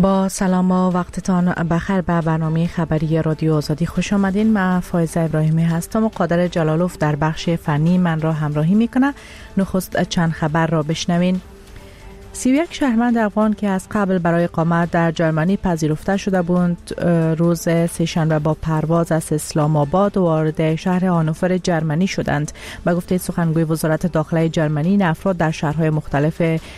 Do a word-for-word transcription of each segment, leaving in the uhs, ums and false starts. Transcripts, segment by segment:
با سلام و وقتتان بخیر به برنامه خبری رادیو آزادی خوش آمدین. من فایزه ابراهیمی هستم و قادر جلالوف در بخش فنی من را همراهی میکنه. نخست چند خبر را بشنوین. سی و یک شهروند افغان که از قبل برای اقامت در جرمنی پذیرفته شده بود روز سه‌شنبه با پرواز از اسلام آباد وارد شهر هانوفر جرمنی شدند. به گفته سخنگوی وزارت داخله جرمنی، این افراد در شهرهای مختلف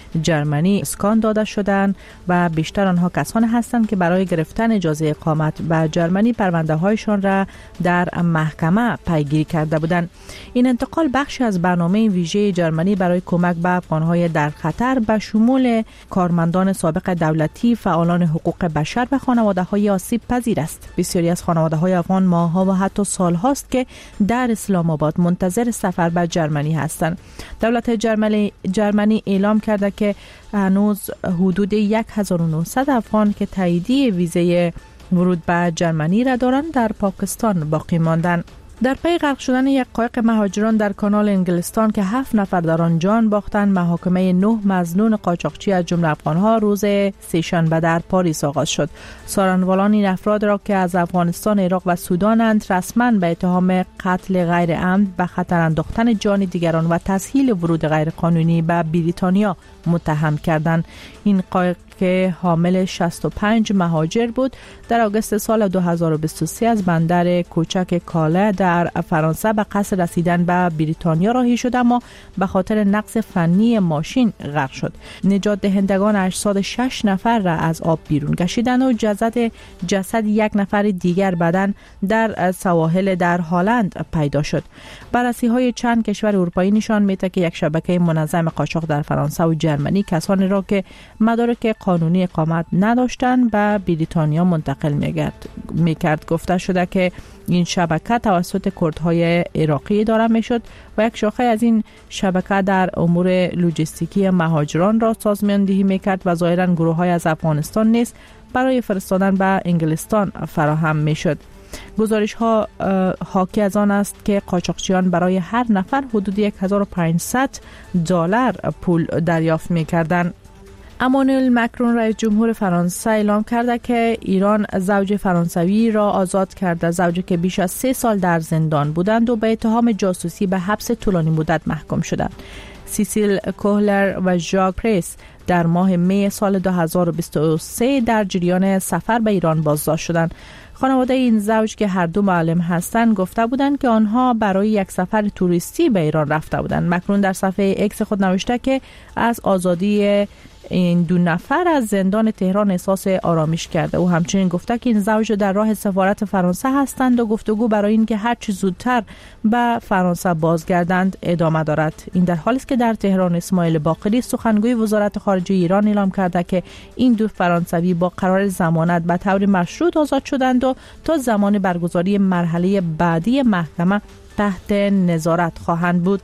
جرمنی اسکان داده شدند و بیشتر آنها کسانی هستند که برای گرفتن اجازه اقامت به جرمنی پرونده هایشان را در محکمه پیگیری کرده بودند. این انتقال بخشی از برنامه ویژه جرمنی برای کمک به افغان‌های در خطر به شمول کارمندان سابق دولتی، فعالان حقوق بشر و خانواده‌های آسیب پذیر است. بسیاری از خانواده‌های افغان ماه‌ها و حتی سال‌هاست که در اسلام آباد منتظر سفر به جرمنی هستند. دولت جرمنی جرمنی اعلام کرده که هنوز حدود هزار و نهصد افغان که تاییدیه ویزه ورود به جرمنی را دارند در پاکستان باقی ماندند. در پی غرق شدن یک قایق مهاجران در کانال انگلستان که هفت نفر در آن جان باختند، محاکمه نه مظنون قاچاقچی از جمله افغان‌ها روز سه‌شنبه در پاریس آغاز شد. سارنوالان این افراد را که از افغانستان، عراق و سودانند رسما به اتهام قتل غیر عمد، به خطر انداختن جان دیگران و تسهیل ورود غیرقانونی به بریتانیا متهم کردند. این قایق که حامل شصت و پنج مهاجر بود در آگوست سال دو هزار و بیست و سه از بندر کوچک کاله در فرانسه به قصد رسیدن به بریتانیا راهی شد، اما به خاطر نقص فنی ماشین غرق شد. نجات دهندگان اجساد شش نفر را از آب بیرون کشیدند و جسد جسد یک نفر دیگر بدن در سواحل در هلند پیدا شد. بررسی‌های چند کشور اروپایی نشان می‌دهد که یک شبکه منظم قاچاق در فرانسه و جرمنی کسانی را که مدارک قانونی اقامت نداشتند به بریتانیا منتقل می‌گرد می‌کرد. گفته شده که این شبکه توسط کردهای عراقی اداره می‌شد و یک شاخه از این شبکه در امور لوجستیکی مهاجران را سازماندهی می‌کرد و ظاهراً گروه‌های از افغانستان نیز برای فرستادن به انگلستان فراهم می‌شد. گزارش ها حاکی از آن است که قاچاقچیان برای هر نفر حدود هزار و پانصد دلار پول دریافت می‌کردند. امانوئل مکرون رئیس جمهور فرانسه اعلام کرده که ایران زوج فرانسوی را آزاد کرده، زوجی که بیش از سه سال در زندان بودند و به اتهام جاسوسی به حبس طولانی مدت محکوم شدند. سیسیل کوهلر و ژاک پریس در ماه می سال دو هزار و بیست و سه در جریان سفر به ایران بازداشت شدند. خانواده این زوج که هر دو معلم هستند گفته بودند که آنها برای یک سفر توریستی به ایران رفته بودند. مکرون در صفحه اکس خود نوشته که از آزادی این دو نفر از زندان تهران احساس آرامش کرده. او همچنین گفته که این زوج در راه سفارت فرانسه هستند و گفتگو برای اینکه هر چه زودتر به فرانسه بازگردند ادامه دارد. این در حالی است که در تهران اسماعیل باقری سخنگوی وزارت خارجه ایران اعلام کرده که این دو فرانسوی با قرار ضمانت به طور مشروط آزاد شدند و تا زمان برگزاری مرحله بعدی محکمه تحت نظارت خواهند بود.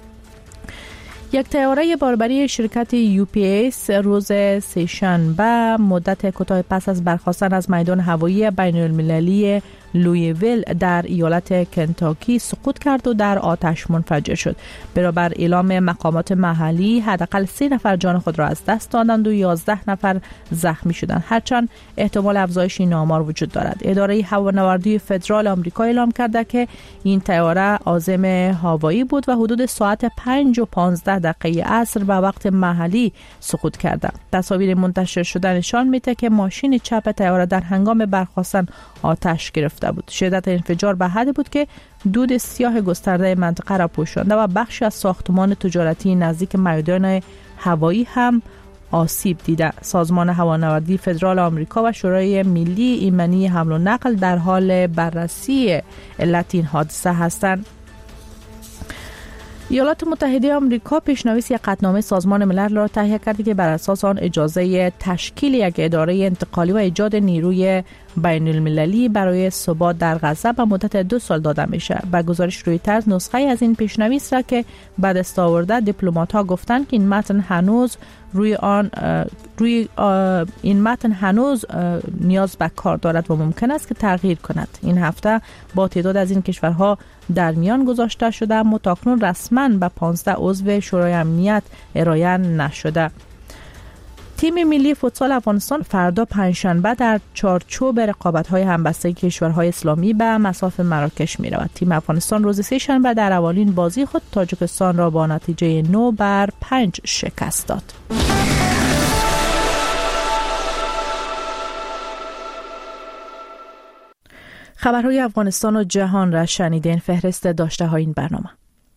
یک طیاره باربری شرکت یو پی اس روز سه‌شنبه مدت کوتاه پس از برخاستن از میدان هوایی بین المللی لویویل در ایالت کنتاکی سقوط کرد و در آتش منفجر شد. برابر اعلام مقامات محلی حداقل سه نفر جان خود را از دست دادند و یازده نفر زخمی شدند، هرچند احتمال افزایش این آمار وجود دارد. اداره هوانوردی فدرال آمریکا اعلام کرده که این طیاره عازم هوایی بود و حدود ساعت پنج و پانزده دقیقه عصر به وقت محلی سقوط کرده. تصاویر منتشر شده نشان میده که ماشین چپ طیاره در هنگام برخاستن آتش گرفت بود. شدت انفجار به حدی بود که دود سیاه گسترده منطقه را پوشانده و بخشی از ساختمان تجارتی نزدیک میدان هوایی هم آسیب دیده. سازمان هوانوردی فدرال آمریکا و شورای ملی ایمنی حمل و نقل در حال بررسی علت این حادثه هستند. ایالات متحده آمریکا پیشنویس یک قطعنامه سازمان ملل را تهیه کرده که بر اساس آن اجازه تشکیل یک اداره انتقالی و ایجاد نیروی بین المللی برای ثبات در غزه به مدت دو سال داده میشه. با گزارش رویترز نسخه از این پیشنویس را که به دست آورده، دیپلمات‌ها گفتند که این متن هنوز روی آن روی این متن هنوز نیاز به کار دارد و ممکن است که تغییر کند. این هفته با تعداد از این کشورها در میان گذاشته شده، اما تاکنون رسما به پانزده عضو شورای امنیت ارائه نشده. تیم ملی فوتسال افغانستان فردا پنجشنبه در چارچوب رقابت‌های همبستگی کشورهای اسلامی به مصاف مراکش می‌رود. تیم افغانستان روز سه شنبه در اولین بازی خود تاجیکستان را با نتیجه نه بر پنج شکست داد. خبرهای افغانستان و جهان را شنیدین. فهرست داشته های این برنامه.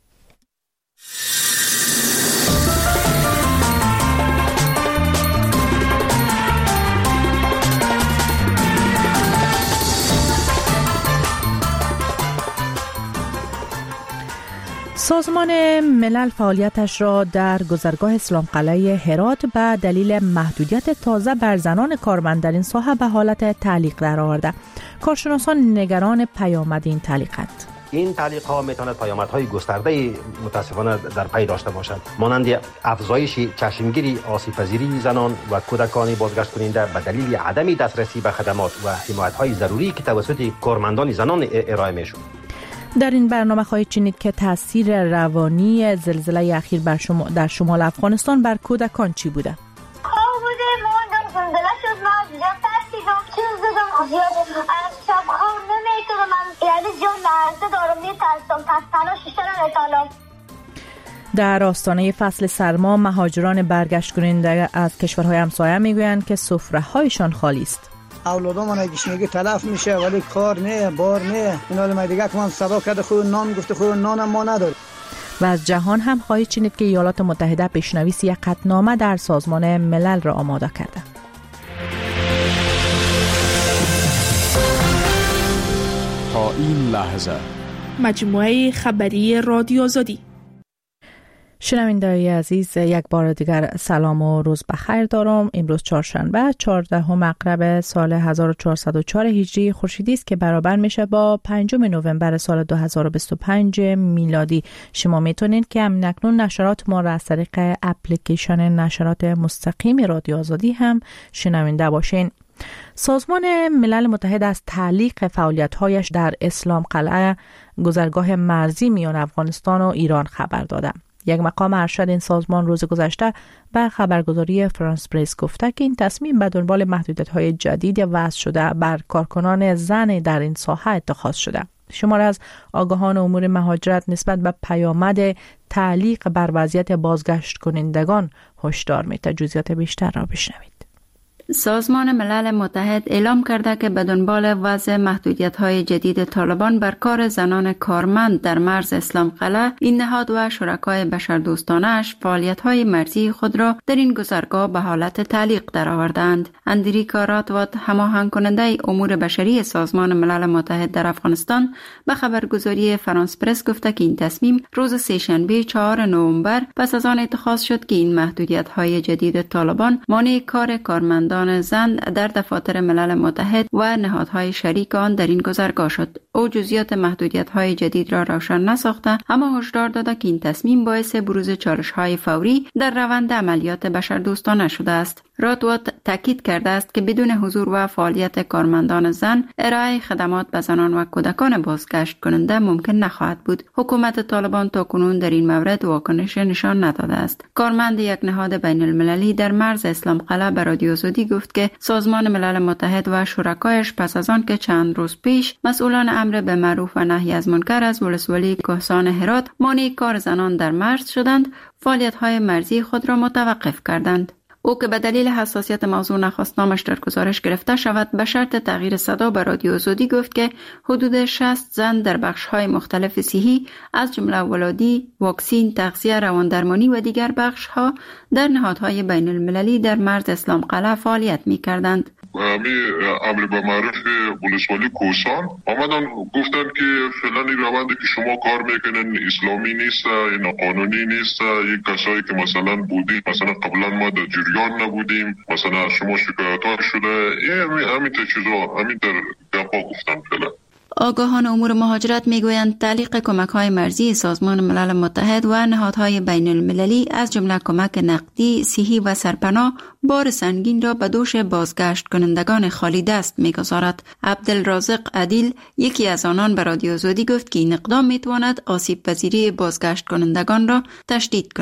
سازمان ملل فعالیتش را در گذرگاه اسلام قلعه هرات به دلیل محدودیت تازه بر زنان کارمند در این ساحه به حالت تعلیق درآورده. کارشناسان نگران پیامد این تعلیقات. این تعلیق ها میتواند پیامدهای گسترده متاسفانه در پی داشته باشد، مانند افزایش چشمگیری آسیب پذیری زنان و کودکان بازگشت کننده به دلیل عدم دسترسی به خدمات و حمایت های ضروری که توسط کارمندان زنان ارائه میشود. در این برنامه خواهید شنید که تاثیر روانی زلزله اخیر بر شما در شمال افغانستان بر کودکان چی بوده؟ خواب بوده، موندم زلزله شد، من زیاد ترسیدم، چیز دیدم، زیاد شب خواب نمیتونم، من یعنی جان لرزه دارم، میترسم، پس تنها شیشه رو نمیتونم. در آستانه فصل سرما مهاجران برگشت کننده از کشورهای همسایه میگویند که سفره‌هایشان خالی است. اولادام من گشنگی تلف میشه ولی کار نه، بار نه. اینا رو دیگه که من صدا کرده خود نان گفته خود نانم ما نداریم. و از جهان هم خواهید شنید که ایالات متحده پیشنویس یک قطعنامه در سازمان ملل را آماده کرده. تا این لحظه مجموعه خبری رادیو آزادی. شنونده‌های عزیز، یک بار دیگر سلام و روز بخیر دارم. امروز چهارشنبه چهاردهم مغرب سال هزار و چهارصد و چهار هجری خورشیدی است که برابر میشه با پنجم نوامبر سال دو هزار و بیست و پنج میلادی. شما میتونید که همین اکنون نشرات ما را از طریق اپلیکیشن نشرات مستقیم رادیو آزادی هم شنونده باشین. سازمان ملل متحد از تعلیق فعالیت‌هایش در اسلام قلعه، گذرگاه مرزی میان افغانستان و ایران خبر داده. یک مقام ارشد این سازمان روز گذشته به خبرگزاری فرانس پرس گفته که این تصمیم به دنبال محدودیت‌های جدید وضع شده بر کارکنان زن در این ساحه اتخاذ شده. شمار از آگاهان امور مهاجرت نسبت به پیامد تعلیق بر وضعیت بازگشت کنندگان هشدار می‌دهد. جزئیات بیشتر را بشنوید. سازمان ملل متحد اعلام کرده که به دنبال وضع محدودیت‌های جدید طالبان بر کار زنان کارمند در مرز اسلام قلعه، این نهاد و شرکای بشردوستانه‌اش فعالیت‌های مرزی خود را در این گذرگاه به حالت تعلیق درآوردند. اندریکا راتوات، هماهنگ کننده امور بشری سازمان ملل متحد در افغانستان، به خبرگزاری فرانس پرس گفته که این تصمیم روز سه‌شنبه چهارم نوامبر پس از آن اتخاذ شد که این محدودیت‌های جدید طالبان مانع کار کارمندان زن در دفاتر ملل متحد و نهادهای شریک آن در این گذرگاه شد. او جزئیات محدودیت‌های جدید را روشن نساخته، اما هشدار داده که این تصمیم باعث بروز چالش‌های فوری در روند عملیات بشردوستانه شده است. راتوات تاکید کرده است که بدون حضور و فعالیت کارمندان زن، ارائه خدمات به زنان و کودکان بازگشت کننده ممکن نخواهد بود. حکومت طالبان تاکنون در این مورد واکنش نشان نداده است. کارمند یک نهاد بین المللی در مرز اسلام قلعه به رادیو آزادی گفت که سازمان ملل متحد و شرکایش پس از آن که چند روز پیش مسئولان امر به معروف و نهی از منکر از ولسوالی کهسان هرات مانع کار زنان در مرز شدند، فعالیت‌های مرزی خود را متوقف کردند. او که به دلیل حساسیت موضوع نخواست نامش در گزارش گرفته شود، به شرط تغییر صدا به رادیو آزادی گفت که حدود شصت زن در بخش‌های مختلف صحی از جمله ولادی، واکسین، تغذیه، رواندرمانی و دیگر بخش‌ها در نهادهای بین المللی در مرز اسلام قلعه فعالیت می‌کردند. می امر به معروف ولسوالی کوهستان آمدن گفتن که فعلا این روندی که شما کار میکنن اسلامی نیست، این قانونی نیست. یک کسایی که مثلا بودی مثلا قبلا ما در جریان نبودیم، مثلا شما شکایت شده، این همین چیزا همین در گپا گفتن فعلا. آگاهان امور مهاجرت میگویند تعلیق کمک‌های مرزی سازمان ملل متحد و نهادهای بین المللی از جمله کمک نقدی، صحی و سرپناه بار سنگین را به دوش بازگشت کنندگان خالی دست می‌گذارد. عبدالرازق عدیل، یکی از آنان، به رادیو آزادی گفت که این اقدام می‌تواند آسیب پذیری بازگشت کنندگان را تشدید کند.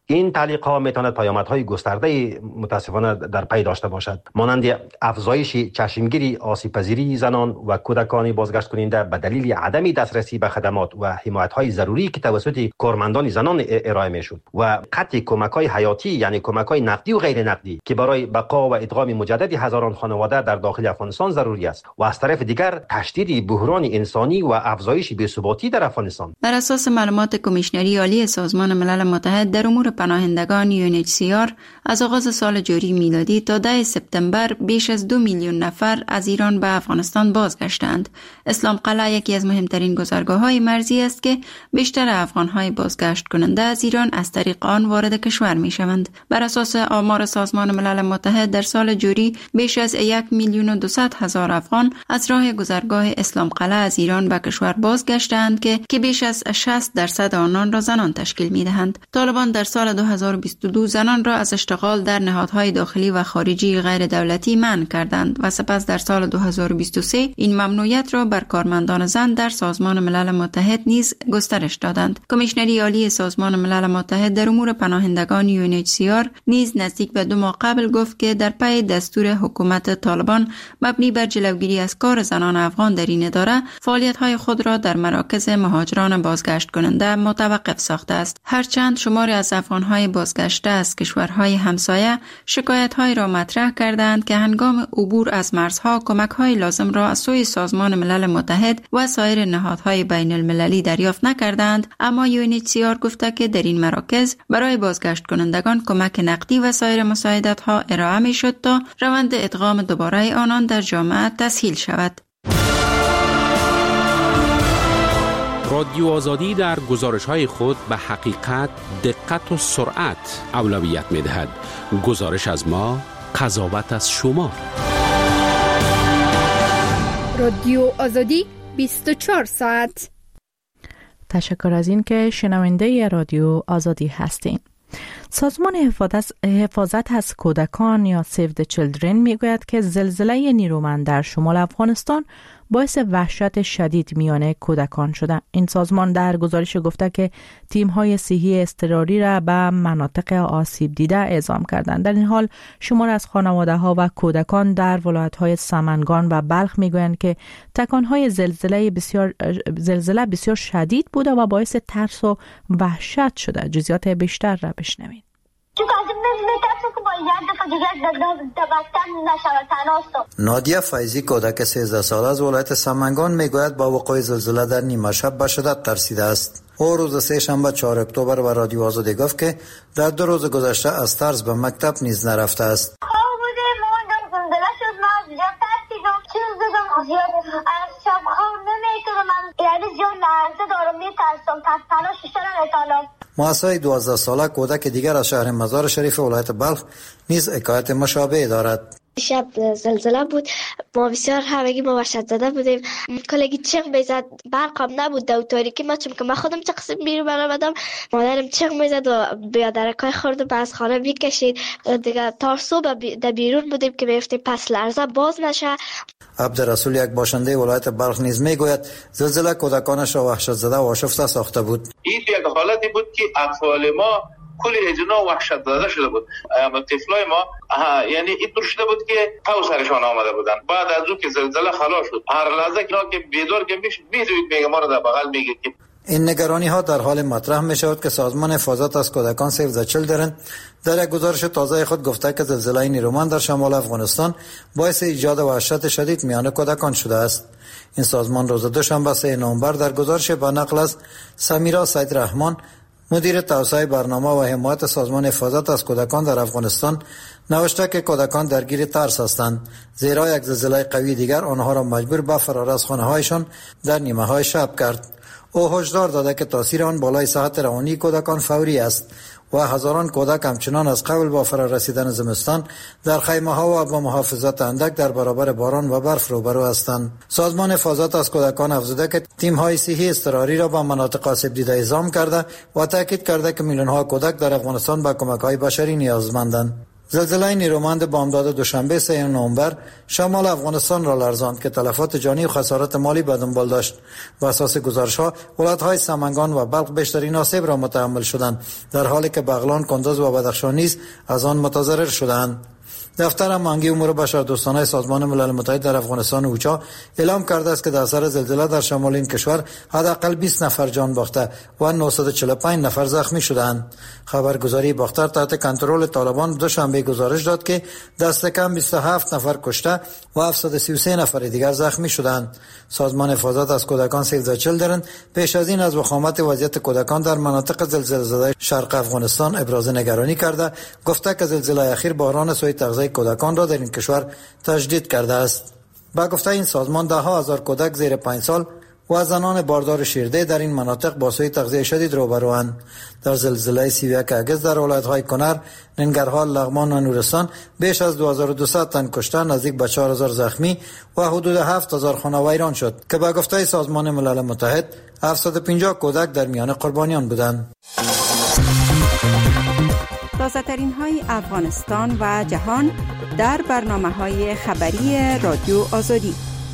این تعلیق ها میتواند پیامدهای گسترده متاسفانه در پی داشته باشد، مانند افزایش چشمگیری آسیب‌پذیری زنان و کودکان بازگشت کننده به دلیل عدم دسترسی به خدمات و حمایت‌های ضروری که توسط کارمندان زنان ارائه میشد و قطع کمک‌های حیاتی یعنی کمک‌های نقدی و غیر نقدی که برای بقا و ادغام مجدد هزاران خانواده در داخل افغانستان ضروری است و از طرف دیگر تشدید بحران انسانی و افزایش بی‌ثباتی در افغانستان. بر اساس معلومات کمیشنری عالی سازمان ملل متحد در امور پناهندگان یو ان اچ سی آر، از آغاز سال جاری میلادی تا ده سپتامبر بیش از دو میلیون نفر از ایران به افغانستان بازگشتند. اسلام قلعه یکی از مهمترین گذرگاه‌های مرزی است که بیشتر افغان‌های بازگشت کننده از ایران از طریق آن وارد کشور می‌شوند. بر اساس آمار سازمان ملل متحد در سال جاری بیش از یک میلیون و دویست هزار افغان از راه گذرگاه اسلام قلعه از ایران به کشور بازگشتند که که بیش از شصت درصد آنان را زنان تشکیل می‌دهند. طالبان در سال دو هزار و بیست و دو زنان را از اشتغال در نهادهای داخلی و خارجی غیر دولتی منع کردند و سپس در سال دو هزار و بیست و سه این ممنوعیت را بر کارمندان زن در سازمان ملل متحد نیز گسترش دادند. کمیشنری عالی سازمان ملل متحد در امور پناهندگان یو ان اچ سی آر نیز نزدیک به دو ماه قبل گفت که در پی دستور حکومت طالبان مبنی بر جلوگیری از کار زنان افغان در این اداره فعالیت‌های خود را در مراکز مهاجران بازگشت کننده متوقف ساخته است. هرچند شماری از افغان‌های بازگشته از کشورهای همسایه شکایت‌های را مطرح کردند که هنگام عبور از مرزها کمک‌های لازم را از سوی سازمان ملل متحد و سایر نهادهای بین المللی دریافت نکردند، اما یو ان اچ سی آر گفته که در این مراکز برای بازگشت کنندگان کمک نقدی و سایر مساعدت‌ها ارائه می‌شد تا روند ادغام دوباره آنان در جامعه تسهیل شود. رادیو آزادی در گزارش‌های خود به حقیقت، دقت و سرعت اولویت می‌دهد. گزارش از ما، قضاوت از شما. رادیو آزادی بیست و چهار ساعت. تشکر از این که شنونده رادیو آزادی هستین. سازمان حفاظت از کودکان یا سیو د چیلدرن میگوید که زلزله نیرومند در شمال افغانستان باعث وحشت شدید میان کودکان شده. این سازمان در گزارش گفته که تیم‌های صحی اضطراری را به مناطق آسیب دیده اعزام کردند. در این حال شمار از خانواده‌ها و کودکان در ولایت‌های سمنگان و بلخ میگویند که تکان‌های زلزله بسیار زلزله بسیار شدید بوده و باعث ترس و وحشت شده. جزئیات بیشتر را بشنوید. نادیه فیضی کودک سیزده ساله از ولایت سمنگان میگوید با وقوع زلزله در نیمه شب به شدت ترسیده است. او روز سه شنبه چهارم اکتبر و رادیو آزادی گفت که در دو روز گذشته از ترس به مکتب نیز نرفته است. مؤسسه دوازده ساله کودک دیگر از شهر مزار شریف ولایت بلخ نیز حکایت مشابه دارد. شب زلزله بود، ما بسیار همگی ما وحشت زده بودیم. کلگی چیغ میزد، برقم نبود در تاریکی. ما چون که من خودم چه قسم بیرون برآمدم، مادرم چیغ میزد و بیادرکای خوردم از خانه بیکشید دیگه. تا صبح در بیرون بودیم که میفتیم پس لرزه باز نشه. عبدالرسول یک باشنده ولایت بلخ نیز میگوید زلزله کودکانش را وحشت زده و آشفته ساخته بود. این یک حالتی بود که اطفال ما کلی اجنا وحشت زده شده بود. اما طفلای ما یعنی اینطور شده بود که تو سرشان آمده بودن. بعد از اون که زلزله خلاص شد هر لحظه که بیدار که میشه میدوید میگه ما رو در بغل میگه که این نگرانی ها در حال مطرح می شود که سازمان حفاظت از کودکان سیو د چیلدرن در یک گزارش تازه خود گفته که زلزله نیرومند در شمال افغانستان باعث ایجاد وحشت شدید میان کودکان شده است. این سازمان روز دوشنبه سه نوامبر در گزارش با نقل از سمیرا سید رحمان مدیر توسعه برنامه و حمایت سازمان حفاظت از کودکان در افغانستان نوشته که کودکان درگیر ترس هستند، زیرا یک زلزله قوی دیگر آنها را مجبور به فرار از خانه‌هایشان در نیمه های شب کرد. او هشدار داده که تاثیر آن بالای صحت روانی کودکان فوری است و هزاران کودک همچنان از قبل با فرار رسیدن زمستان در خیمه ها و با محافظت اندک در برابر باران و برف روبرو هستند. سازمان حفاظت از کودکان افزوده که تیم های صحی اضطراری را با مناطق آسیب دیده اعزام کرده و تاکید کرده که میلیون ها کودک در افغانستان به کمک های بشری نیازمندند. زلزله نیرومند بامداد دوشنبه سوم نوامبر شمال افغانستان را لرزاند که تلفات جانی و خسارات مالی به دنبال داشت. بر اساس گزارش‌ها ولایت‌های سمنگان و بلخ بیشترین آسیب را متحمل شدند، در حالی که بغلان، کندز و بدخشان نیز از آن متضرر شدند. دفتر هماهنگی امور بشردوستانه سازمان ملل متحد در افغانستان اوچا اعلام کرده است که در اثر زلزله در شمال این کشور حداقل بیست نفر جان باخته و نهصد و چهل و پنج نفر زخمی شدند. خبرگزاری باختر تحت کنترل طالبان دوشنبه گزارش داد که دست کم بیست و هفت نفر کشته و هفتصد و سی و سه نفر دیگر زخمی شدند. سازمان حفاظت از کودکان سیو د چیلدرن پیش از این از وخامت وضعیت کودکان در مناطق زلزله زده شرق افغانستان ابراز نگرانی کرده، گفته که زلزله اخیر بحران سوء تغذیه کودکان را در این کشور تشدید کرده است. با گفته این سازمان ده ها هزار کودک زیر پنج سال و زنان باردار شیرده در این مناطق با سوء تغذیه شدید روبروند. در زلزله سی و یک اگست در ولایت‌های کنر، ننگرهار، لغمان و نورستان بیش از دو هزار و دویست تن کشته، نزدیک به چهار هزار زخمی و حدود هفت هزار خانه ویران شد که با گفته سازمان ملل متحد هفتصد و پنجاه کودک در میان قربانیان بودند. تازه ترین های افغانستان و جهان در برنامه های خبری رادیو آزادی.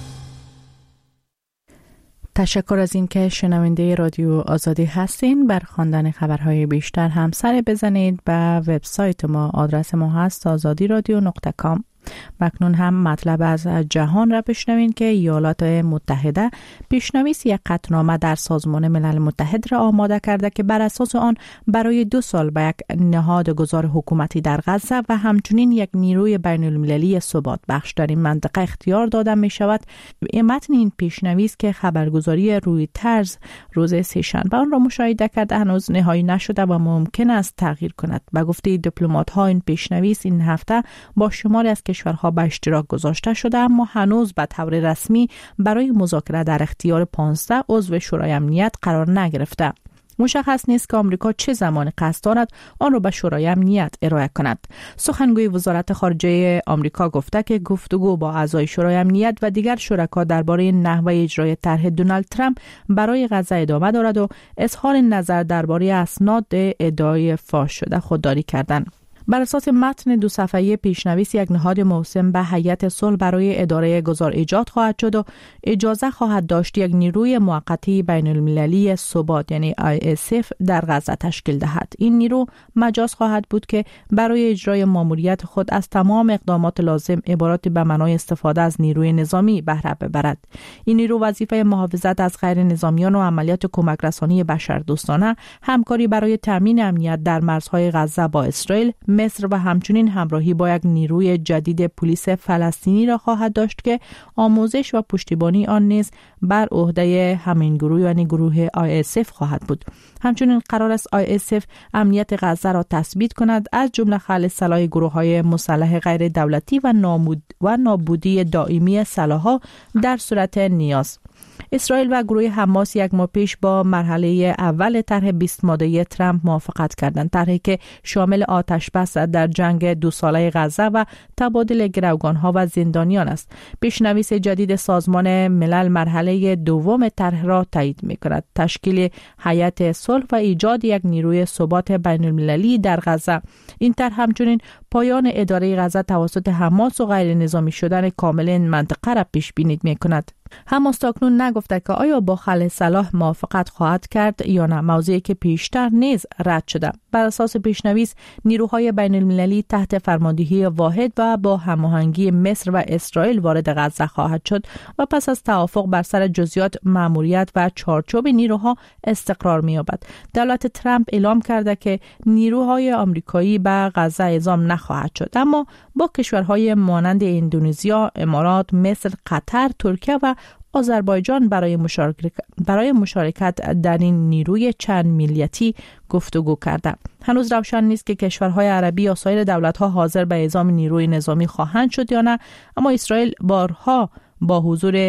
تشکر از اینکه شنونده رادیو آزادی هستین. بر خواندن خبرهای بیشتر هم سر بزنید به وبسایت ما. آدرس ما هست آزادی رادیو نقطه کام. مکنون هم مطلب از جهان را بشنوین که ایالات متحده پیشنویس یک قطعنامه در سازمان ملل متحد را آماده کرده که بر اساس آن برای دو سال به یک نهاد گذار حکومتی در غزه و همچنین یک نیروی بین المللی ثبات بخش در این منطقه اختیار داده می شود. متن این پیشنویس که خبرگزاری رویترز روز سه‌شنبه آن را مشاهده کرده هنوز نهایی نشده و ممکن است تغییر کند. به گفته دیپلمات ها این پیشنویس این هفته با شماری از کشورها به اشتراک گذاشته شده، اما هنوز به طور رسمی برای مذاکره در اختیار پانزده عضو شورای امنیت قرار نگرفته. مشخص نیست که آمریکا چه زمان قصد دارد آن را به شورای امنیت ارائه کند. سخنگوی وزارت خارجه آمریکا گفته که گفتگو با اعضای شورای امنیت و دیگر شرکا درباره نحوه اجرای طرح دونالد ترامپ برای غزه ادامه دارد و اظهار نظر درباره اسناد ادعای فاش شده خودداری کردند. بر اساس متن دو صفحه‌ای پیشنویس یک نهاد موسوم به هیئت صلح برای اداره گذار ایجاد خواهد شد و اجازه خواهد داشت یک نیروی موقتی بین المللی ثبات یعنی آی اس اف در غزه تشکیل دهد. این نیرو مجاز خواهد بود که برای اجرای ماموریت خود از تمام اقدامات لازم عبارت به معنای استفاده از نیروی نظامی بهره ببرد. این نیرو وظیفه محافظت از غیر نظامیان و عملیات کمک رسانی بشردوستانه، همکاری برای تامین امنیت در مرزهای غزه با اسرائیل، مصر و همچنین همراهی با یک نیروی جدید پلیس فلسطینی را خواهد داشت که آموزش و پشتیبانی آن نیز بر عهده همین گروه یعنی گروه آی اس اف خواهد بود. همچنین قرار است آی اس اف امنیت غزه را تثبیت کند، از جمله خلع سلاح گروه‌های مسلح غیر دولتی و نابود و نابودی دائمی سلاح‌ها در صورت نیاز. اسرائیل و گروه حماس یک ماه پیش با مرحله اول طرح بیست ماده‌ای ترامپ موافقت کردند، طرحی که شامل آتش بس در جنگ دو ساله غزه و تبادل گروگان‌ها و زندانیان است. پیشنویس جدید سازمان ملل مرحله دوم طرح را تایید می‌کند: تشکیل هیئت صلح و ایجاد یک نیروی ثبات بین‌المللی در غزه. این طرح همچنین پایان اداره غزه توسط حماس و غیر نظامی شدن کامل این منطقه را پیش بینی می‌کند. حماس تاکنون نگفته که آیا با خلع سلاح موافقت خواهد کرد یا نه، موضوعی که پیشتر نیز رد شده. بر اساس پیشنویس نیروهای بین المللی تحت فرماندهی واحد و با هماهنگی مصر و اسرائیل وارد غزه خواهد شد و پس از توافق بر سر جزئیات مأموریت و چارچوب نیروها استقرار می‌یابد. دولت ترامپ اعلام کرده که نیروهای آمریکایی به غزه اعزام نخواهد شد، اما با کشورهای مانند اندونزیا، امارات، مصر، قطر، ترکیه و آذربایجان برای مشارکت برای مشارکت در این نیروی چند ملیتی گفتگو کرده. هنوز روشن نیست که کشورهای عربی یا سایر دولت‌ها حاضر به اعزام نیروی نظامی خواهند شد یا نه، اما اسرائیل بارها با حضور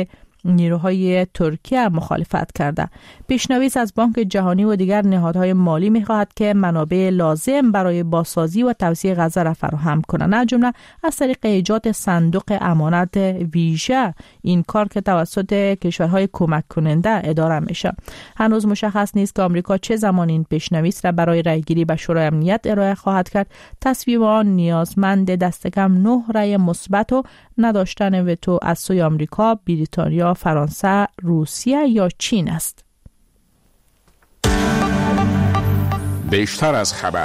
نیروهای ترکیه مخالفت کرده. پیشنویس از بانک جهانی و دیگر نهادهای مالی می‌خواهد که منابع لازم برای بازسازی و توسعه غزه را فراهم کنند، از جمله از طریق ایجاد صندوق امانت ویژه. این کار که توسط کشورهای کمک کننده اداره میشه. هنوز مشخص نیست که آمریکا چه زمان این پیشنویس را برای رأیگیری به شورای امنیت ارائه خواهد کرد. تصویب آن نیازمند دست کم نه رأی مثبت و نداشتن وتو از سوی آمریکا، بریتانیا، فرانسه، روسیه یا چین است. بیشتر از خبر.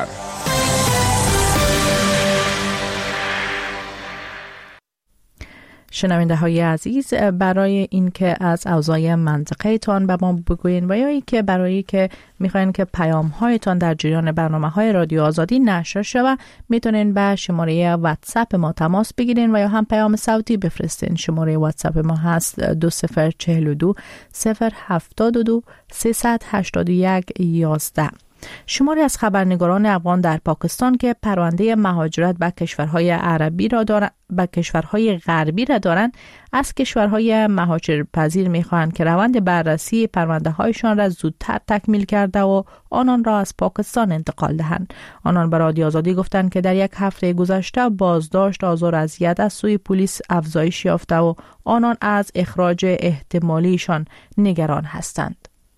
شنونده های عزیز، برای اینکه از اوضاع منطقه تان به ما بگوین و یا اینکه برای که میخواین که پیام هایتان در جریان برنامه های رادیو آزادی نشر شود، میتونین به شماره واتساپ ما تماس بگیرین و یا هم پیام صوتی بفرستین. شماره واتساپ ما هست دو صفر چهل و دو صفر هفتاد و دو سیصد هشتاد و یک یازده. شماری از خبرنگاران افغان در پاکستان که پرونده مهاجرت به کشورهای عربی را دارند به کشورهای غربی را دارند از کشورهای مهاجرپذیر می‌خواهند که روند بررسی پرونده هایشان را زودتر تکمیل کرده و آنان را از پاکستان انتقال دهند. آنان به رادیو آزادی گفتند که در یک هفته گذشته بازداشت، آزار و اذیت از سوی پلیس افزایش یافته و آنان از اخراج احتمالیشان نگران هستند.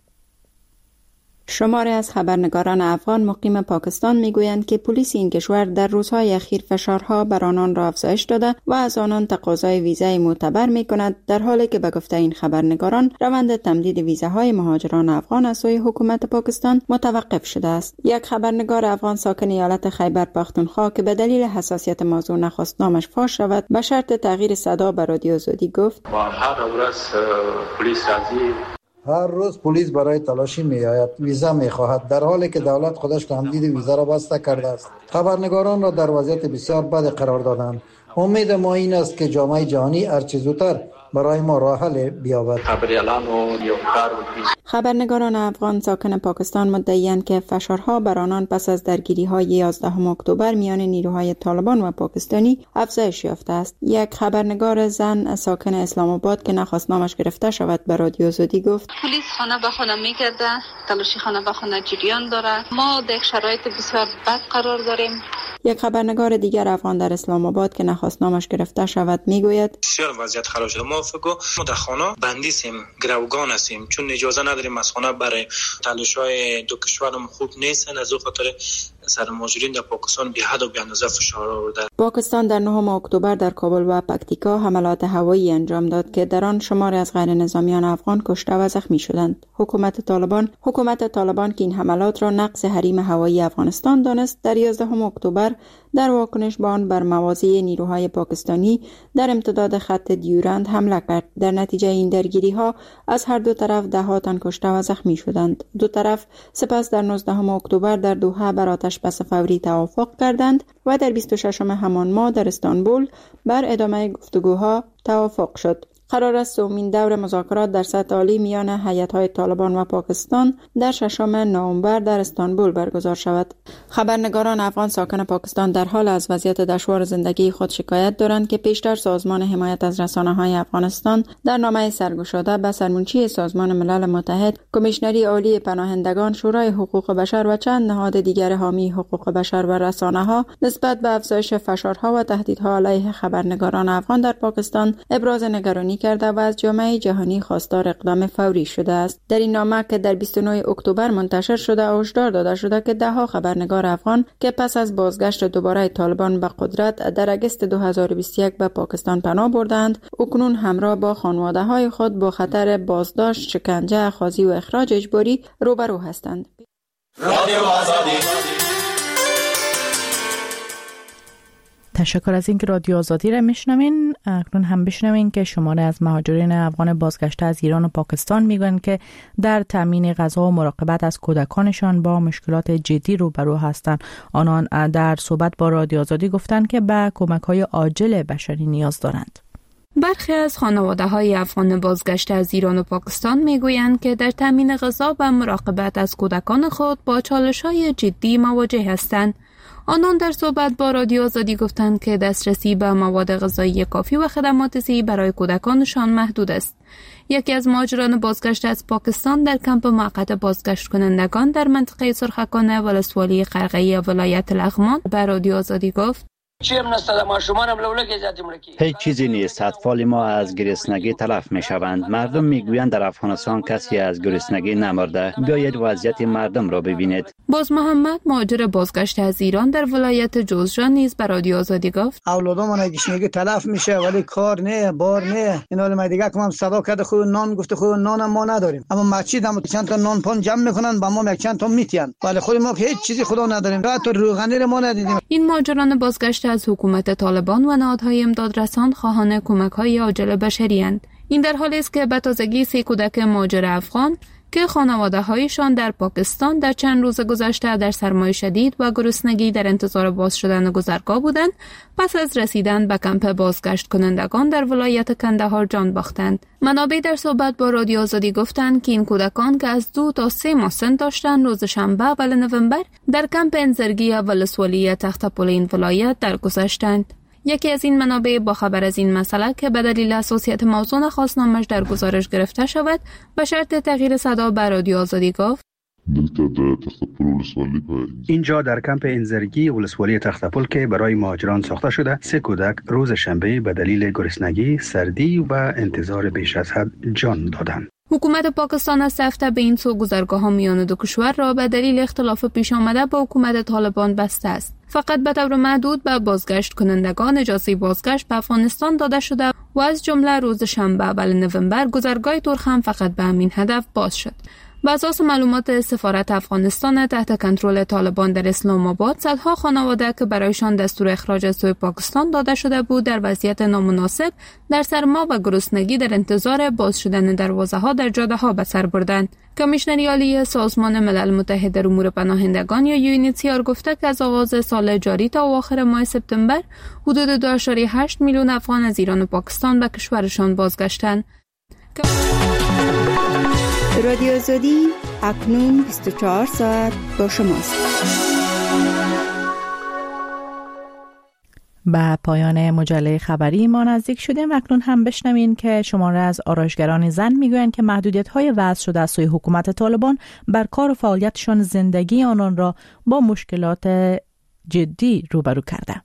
شماری از خبرنگاران افغان مقیم پاکستان میگویند که پلیس این کشور در روزهای اخیر فشارها بر آنان را افزایش داده و از آنان تقاضای ویزای معتبر میکند، در حالی که به گفته این خبرنگاران روند تمدید ویزاهای مهاجران افغان از سوی حکومت پاکستان متوقف شده است. یک خبرنگار افغان ساکن ایالت خیبر پختونخوا که به دلیل حساسیت موضوع نخواست نامش فاش شود، به شرط تغییر صدا به رادیو آزادی گفت: هر روز پلیس راضی هر روز پلیس برای تلاشی می آید، ویزا می خواهد، در حالی که دولت خودش تمدید ویزا را بسته کرده است. خبرنگاران را در وضعیت بسیار بد قرار دادند. امید ما این است که جامعه جهانی هرچه زودتر برای ما راه حل بیابد. خبرنگاران افغان ساکن پاکستان مدعی‌اند که فشارها بر آنان پس از درگیری‌های یازدهم اکتبر میان نیروهای طالبان و پاکستانی افزایش یافته است. یک خبرنگار زن ساکن اسلام آباد که نخواست نامش گرفته شود به رادیو آزادی گفت: پلیس خانه به خانه میگرده، تلاشی خانه به خانه جریان داره. ما در شرایط بسیار بد قرار داریم. یک خبرنگار دیگر افغان در اسلام آباد که نخواست نامش گرفته شود میگوید: بسیار وضعیت خراب شده. ما فکر ما در خانه بندی سیم، گروگان هستیم، چون اجازه نداریم از خانه برای تلاش‌های دو کشورم خوب نیستن. از او خاطر سرمایه‌گذاران در پاکستان به حد و به اندازه فشار آورده. پاکستان در نهم اکتبر در کابل و پکتیکا حملات هوایی انجام داد که در آن شماری از غیر نظامیان افغان کشته و زخمی شدند. حکومت طالبان حکومت طالبان که این حملات را نقض حریم هوایی افغانستان دانست، در یازدهم اکتبر در واکنش به آن بر مواضع نیروهای پاکستانی در امتداد خط دیورند حمله کرد. در نتیجه این درگیری‌ها از هر دو طرف ده ها تن کشته و زخمی شدند. دو طرف سپس در نوزدهم اکتبر در دوحه بر آتش بس فوری توافق کردند و در بیست و ششم همان ماه در استانبول بر ادامه گفتگوها توافق شد. قرار است سومین دور مذاکرات در سطح عالی میان هیئت‌های طالبان و پاکستان در ششم نوامبر در استانبول برگزار شود. خبرنگاران افغان ساکن پاکستان در حال از وضعیت دشوار زندگی خود شکایت دارند که پیشتر سازمان حمایت از رسانه‌های افغانستان در نامه سرگشاده به سرمنشی سازمان ملل متحد، کمیشنری عالی پناهندگان، شورای حقوق بشر و چند نهاد دیگر حامی حقوق بشر و رسانه‌ها نسبت به افزایش فشارها و تهدیدها علیه خبرنگاران افغان در پاکستان ابراز نگرانی کرده و از جامعه جهانی خواستار اقدام فوری شده است. در این نامه که در بیست و نه اکتبر منتشر شده هشدار داده شده که ده ها خبرنگار افغان که پس از بازگشت دوباره طالبان به قدرت در اگست دو هزار و بیست و یک به پاکستان پناه بردند، اکنون همراه با خانواده‌های خود با خطر بازداشت، شکنجه، اخاذی و اخراج اجباری روبرو هستند. رادیو آزادی. تشکر از اینکه رادیو آزادی را میشنوین. اکنون هم بشنوین که شماره از مهاجرین افغان بازگشته از ایران و پاکستان میگن که در تامین غذا و مراقبت از کودکانشان با مشکلات جدی روبرو هستند. آنان در صحبت با رادیو آزادی گفتند که به کمک‌های عاجل بشری نیاز دارند. برخی از خانواده‌های افغان بازگشته از ایران و پاکستان میگویند که در تامین غذا و مراقبت از کودکان خود با چالش‌های جدی مواجه هستند. آنان در صحبت با رادیو آزادی گفتند که دسترسی به مواد غذایی کافی و خدمات صحی برای کودکانشان محدود است. یکی از مهاجران بازگشت از پاکستان در کمپ موقت بازگشت کنندگان در منطقه سرخکانه ولسوالی قرقه‌ای ولایت لغمان به رادیو آزادی گفت: هیچ چیزی نیست. اطفال ما از گرسنگی تلف می شوند. مردم می گویند در افغانستان کسی از گرسنگی نمرده. بیایید وضعیت مردم را ببینید. باز محمد مهاجر بازگشت از ایران در ولایت جوزجان نیز به رادیو آزادی گفت: اولادام من گرسنگی تلف میشه ولی کار نه، بار نه. اینا ما دیگه که هم صدا کرده خود نان گفته خود نان ما نداریم. اما مسجد هم چند تا نان پان جمع میکنن با ما یک چند تا میتین. ولی خود ما هیچ چیزی خدا نداریم. حتی روغنی ما ندیدیم. این مهاجران بازگشت از حکومت طالبان و نهادهای امدادرسان خواهان کمک‌های عاجل بشری اند. این در حالی است که به تازگی سه کودک مهاجر افغان که خانواده‌هایشان در پاکستان در چند روز گذشته در سرمای شدید و گرسنگی در انتظار باز شدن گذرگاه بودند، پس از رسیدن به کمپ بازگشت کنندگان در ولایت کندهار جان باختند. منابع در صحبت با رادیو آزادی گفتند که این کودکان که از دو تا سه ماه سن داشتند روز شنبه اول نوامبر در کمپ انزرگی ولسوالی تخت‌پل این ولایت درگذشتند. یکی از این منابع با خبر از این مسئله که به دلیل حساسیت موضوع نخواست نامش در گزارش گرفته شود به شرط تغییر صدا به رادیو آزادی گفت: اینجا در کمپ انزرگی ولسوالی تخت‌پل که برای مهاجران ساخته شده، سه کودک روز شنبه به دلیل گرسنگی، سردی و انتظار بیش از حد جان دادند. حکومت پاکستان از هفته به این سو گذرگاه‌ها میان دو کشور را به دلیل اختلاف پیش آمده با حکومت طالبان بسته است. فقط به طور محدود به بازگشت کنندگان اجازه بازگشت به افغانستان داده شده و از جمله روز شنبه اول نوامبر گذرگاه ترخم فقط به همین هدف باز شد. بر اساس معلومات سفارت افغانستان تحت کنترل طالبان در اسلام آباد، صدها خانواده که برایشان دستور اخراج از سوی پاکستان داده شده بود در وضعیت نامناسب در سرما و گرسنگی در انتظار باز شدن دروازه‌ها در جاده‌ها به سر بردند. کمیشنری عالی سازمان ملل متحد در امور پناهندگان یا یو ان اچ سی آر گفته که از آغاز سال جاری تا آخر ماه سپتامبر حدود دو ممیز هشت میلیون افغان از ایران و پاکستان به کشورشان بازگشتند. رادیو آزادی اکنون بیست و چهار ساعت با شماست. به پایان مجله خبری ما نزدیک شدیم. اکنون هم بشنوین که شماره از آرایشگران زن میگویند که محدودیت‌های وضع شده از سوی حکومت طالبان بر کار و فعالیتشان زندگی آنان را با مشکلات جدی روبرو کرده.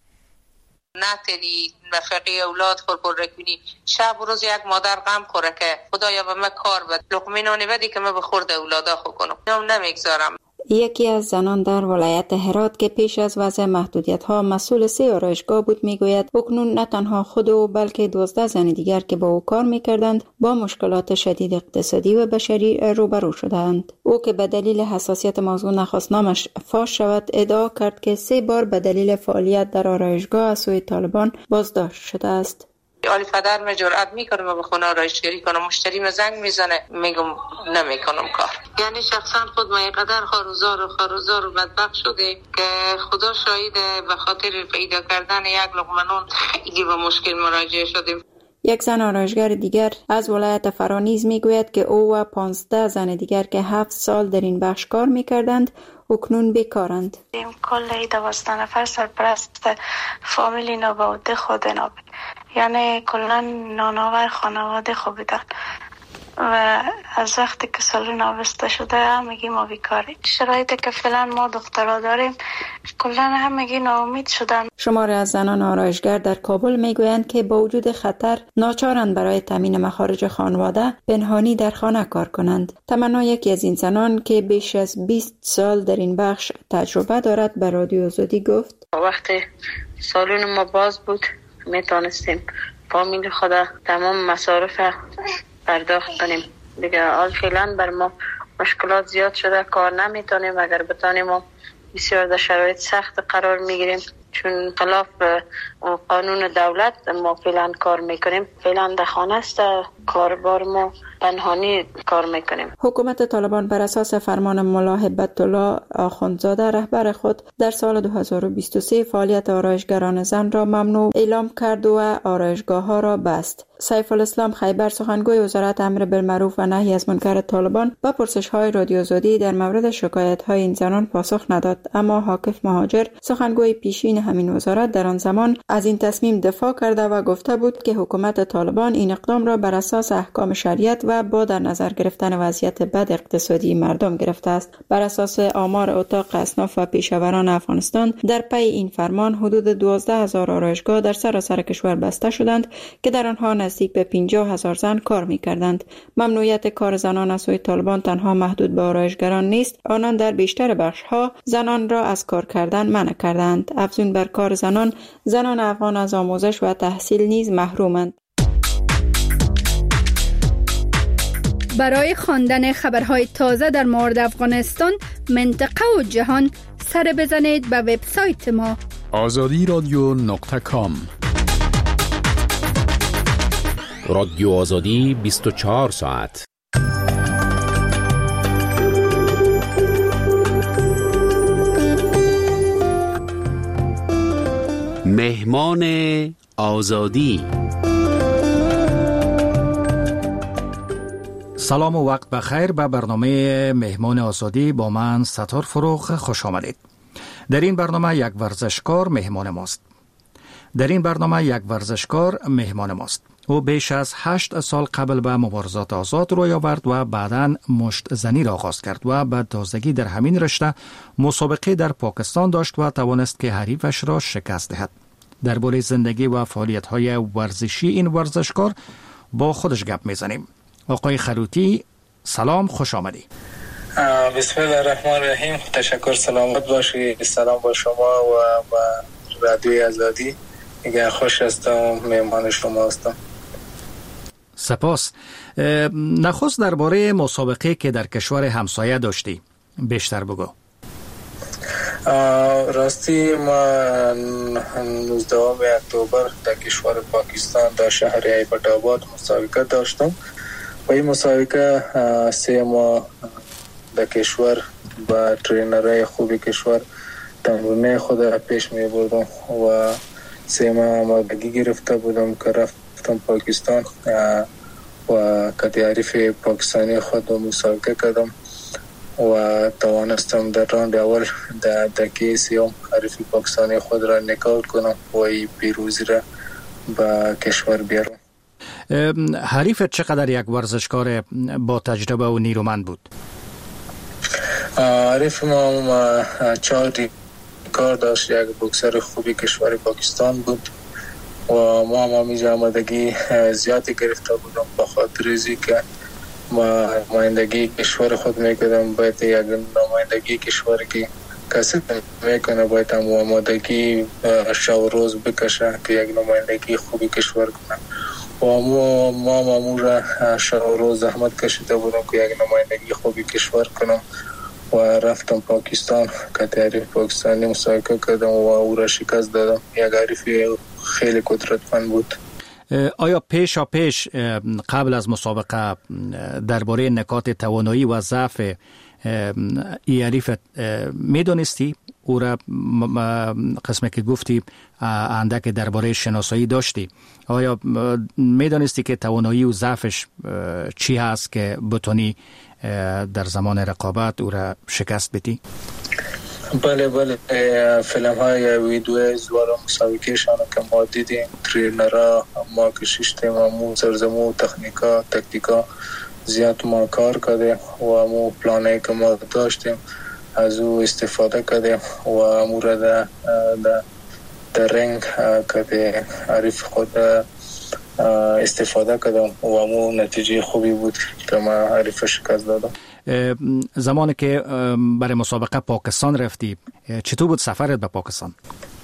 نتری نفقه اولاد خورپر کنی، شب و روز یک مادر غم خوره که خدایا به من کار بده، لقمه نانی بدی که من به خورد اولادا خو کنم. نم نمیگذارم. یکی از زنان در ولایت هرات که پیش از وضع محدودیت‌ها مسئول سه آرایشگاه بود میگوید اکنون نه تنها خود او بلکه دوازده زن دیگر که با او کار میکردند با مشکلات شدید اقتصادی و بشری روبرو شدند. او که به دلیل حساسیت موضوع نخواست نامش فاش شود ادعا کرد که سه بار به دلیل فعالیت در آرایشگاه از سوی طالبان بازداشت شده است. آلی پدر من جرأت میکنم و به خونه آرایشگری کنم، مشتری من زنگ میزنه میگم نمیکنم کار. یعنی شخصا خود ما اینقدر خاروزار و خاروزار و بدبخت شده که خدا شاهده به خاطر پیدا کردن یک لقمه نان خیلی به مشکل مراجعه شدیم. یک زن آرایشگر دیگر از ولایت فرانیز میگوید که او و پانزده زن دیگر که هفت سال در این بخش کار میکردند اکنون بیکارند. کل دوازده نفر سرپرست فامیلی نابوده خود نابود، یعنی کلا نانآور خانواده خوب بودن و از وقتی که سالون آبسته شده همگی ما بیکاریم. شرایطی که فعلا ما دخترها داریم کلا همگی ناامید شدن. شماری از زنان آرایشگر در کابل میگویند که با وجود خطر ناچارند برای تامین مخارج خانواده پنهانی در خانه کار کنند. تمنا یکی از این زنان که بیش از بیست سال در این بخش تجربه دارد به رادیو آزادی گفت وقتی سالون ما باز بود میتونستیم فامیل خدا تمام مصارف پرداخت کنیم. دیگه حال فعلا بر ما مشکلات زیاد شده، کار نمیتونیم. اگر بتونیم ما بسیار در شرایط سخت قرار میگیریم چون خلاف قانون دولت ما فعلا کار میکنیم. فعلا در خانه است، کاربار ما پنهانی کار میکنیم. حکومت طالبان بر اساس فرمان ملا هبت الله آخوندزاده رهبر خود در سال دو هزار و بیست و سه فعالیت آرایشگران زن را ممنوع اعلام کرد و آرایشگاه ها را بست. سیف الاسلام خیبر سخنگوی وزارت امر بالمعروف و نهی از منکر طالبان با پرسش های رادیو آزادی در مورد شکایت های این زنان پاسخ نداد، اما حاکف مهاجر سخنگوی پیشین همین وزارت در آن زمان از این تصمیم دفاع کرده و گفته بود که حکومت طالبان این اقدام را بر اساس احکام شریعت و با در نظر گرفتن وضعیت بد اقتصادی مردم گرفته است. بر اساس آمار اتاق اصناف و پیشاوران افغانستان در پی این فرمان حدود دوازده هزار آرایشگاه در سراسر کشور بسته شدند که در آنها نزدیک به پنجاه هزار زن کار می‌کردند. ممنوعیت کار زنان از سوی طالبان تنها محدود به آرایشگران نیست، آنان در بیشتر بخش‌ها زنان را از کار کردن منع کردند. افزون بر کار زنان، زنان افغان از آموزش و تحصیل نیز محرومند. برای خواندن خبرهای تازه در مورد افغانستان، منطقه و جهان سر بزنید به وبسایت ما آزادی رادیو نقطه کام. رادیو آزادی بیست و چهار ساعت. مهمان آزادی. سلام و وقت بخیر به برنامه مهمان آزادی با من ستار فروغ خوش آمدید. در این برنامه یک ورزشکار مهمان ماست. در این برنامه یک ورزشکار مهمان ماست. او بیش از هشت سال قبل به مبارزات آزاد روی آورد و بعداً مشت زنی را آغاز کرد و به تازگی در همین رشته مسابقه در پاکستان داشت و توانست که حریفش را شکست دهد. درباره زندگی و فعالیت‌های ورزشی این ورزشکار با خودش گپ میزنیم. آقای خروتی، سلام، خوش آمدی. بسم الله الرحمن الرحیم. تشکر، سلامت باشی. سلام با شما و با رادیوی آزادی. میگه خوش هستم، مهمان شما هستم. سپاس. نخست درباره مسابقه که در کشور همسایه داشتی بیشتر بگو. راستی ما نوزدهم اکتبر در کشور پاکستان در شهر ایبت آباد مسابقه داشتم و این مسابقه سه ماه در کشور با ترینرهای خوبی کشور تمرین خود پیش می بردم و سه ماه آمادگی گرفته بودم که رفتم پاکستان و کتیاریف پاکستانی خود مسابقه کردم و توانستم در راند اول در دقیقه سیوم حریف پاکستانی خود را نکاوت کنم و این پیروزی را به کشور بیارم. حریفت چقدر یک ورزشکار با تجربه و نیرومند بود؟ حریف ما چهار کار داشت. یک بوکسر خوبی کشور پاکستان بود و ما هم همیشه آمادگی زیادی گرفته بودم به خاطر ازی که ما نمایندگی کشور خود میکردم. باید یک نمایندگی کشور که کسی میکنه باید هم آمادگی شب روز بکشه که یک نمایندگی خوبی کشور کنه و ما ما مامور شب روز زحمت کشیده بودم که یک نمایندگی خوبی کشور کنم و رفتم پاکستان که تعریف پاکستانی مسابقه کردم و او را شکست دادم. یک حریف خیلی قدرتمند بود. آیا پیشا پیش قبل از مسابقه درباره نکات توانایی و ضعف ای حریفت میدونستی؟ او را قسمه که گفتی اندک درباره شناسایی داشتی، آیا میدونستی که توانایی و ضعفش چی هست که بتونی در زمان رقابت او را شکست بدی؟ بله بله، فیلم های ویدیو زوار مسابقه شانه که ما دیدیم، ترینرها ما کشیشتیم و مو سرزمو تکنیکا تکتیکا زیاد ما کار کردیم و مو پلانه که ما داشتیم از او استفاده کردیم و امو را در در رنگ که حریف خود استفاده کردم و امو نتیجه خوبی بود که ما حریف شکست دادم. زمانی که برای مسابقه پاکستان رفتی چطور بود سفرت به پاکستان؟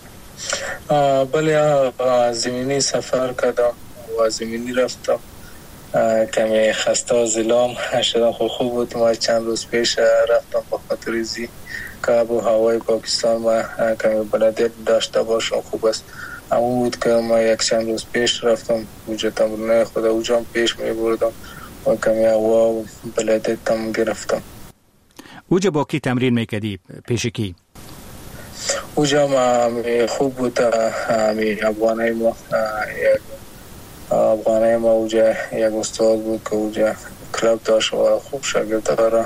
بله، زمینی سفر کردم و زمینی رفتم. کمی خسته و زلام شدم، خوب خوب بود. ما چند روز پیش رفتم با خاطر ازی که آب و هوای پاکستان ما کمی بلدیت داشته باشم خوب است. اما بود که ما یک چند روز پیش رفتم اوجا تمرینای خود اوجا پیش می بردم و کمی هوا و بلدیت هم گرفتم. اوجا با کی تمرین میکردی؟ پیش کی؟ اوجا ما خوب بود. همی افغانه ما یک افغانه ما اوجا یک استاد بود که اوجا کلاب داشت و خوب شاگردها را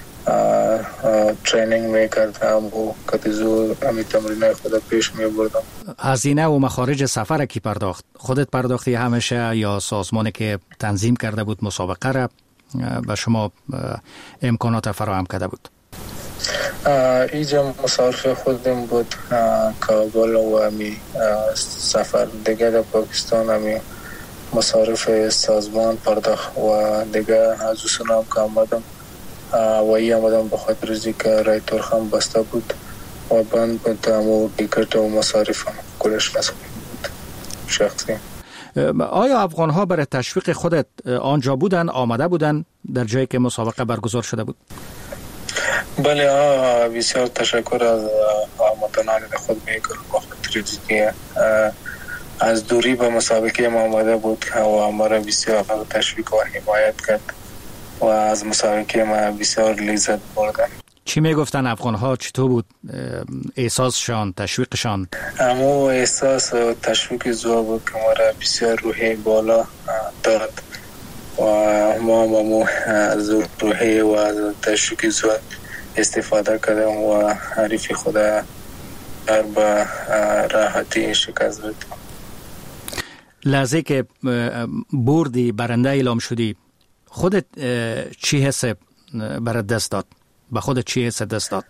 ترینینگ میکرد و کتیزو همی تمرین خود پیش میبردم. هزینه و مخارج سفر کی پرداخت؟ خودت پرداختی همیشه یا سازمانی که تنظیم کرده بود مسابقه را و شما امکانات فراهم کرده بود؟ اینجا مصارف خودم بود. کابل و همی سفر دیگه در پاکستان همی مصارف سازمان پرداخت و دیگه از اصلا هم که آمدم و ای آمدم به خاطر ازی که رای ترخم بسته بود و بند بود و ٹکٹ و مصارف هم کلش مسئول بود شخصی. آیا افغان ها برای تشویق خودت آنجا بودن، آمده بودن در جایی که مسابقه برگزار شده بود؟ بله، بسیار تشکر از هموطنان خود میکنم به خاطر که از دوری به مسابقه ما آمده بود و ما را بسیار تشویق و حمایت کرد و از مسابقه ما بسیار لذت بردم. چی میگفتن افغان ها؟ چطور بود احساسشان، تشویقشان؟ امو احساس و تشویق زوا بود که ما را بسیار روحی بالا داد و ما امو از روحی و از تشویق زوا استفاده کردم و حریف خدا در با راحتی شکست دادم. لحظه که بردی، برنده اعلام شدی، خودت چی حس برات دست داد؟ با خودت چی حس دست داد؟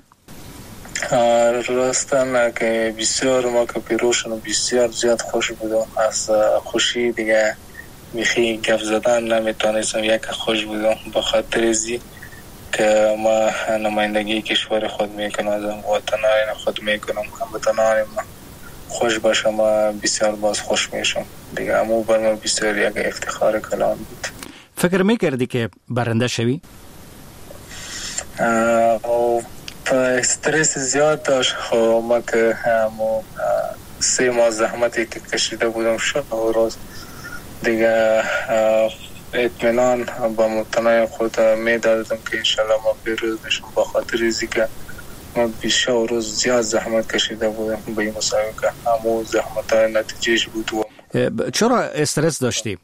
راستن که بسیار ما که پیروشن بسیار زیاد خوش بودم. از خوشی دیگه میخی گفت زدن نمیتونستم. یک خوش بودم به خاطر ازی که ما نمایندگی کشور خود میکنم، از وطنان خود میکنم، هموطنان ما خوش باشم و بسیار باز خوش میشم دیگه. امو بر ما بسیار یک افتخار کلان بود. فکر میکردی که برنده شوی؟ استرس زیاد داشت. خب ما که همو سه ماه زحمتی که کشیده بودم شب و روز دیگه اطمینان با مطمئن خود میدادم که انشالله ما پیروز میشم با خاطر ازی که ما بیشه و روز زیاد زحمت کشیده بودم به این مسابقه. همو زحمت های نتیجهش بود. و چرا استرس داشتی؟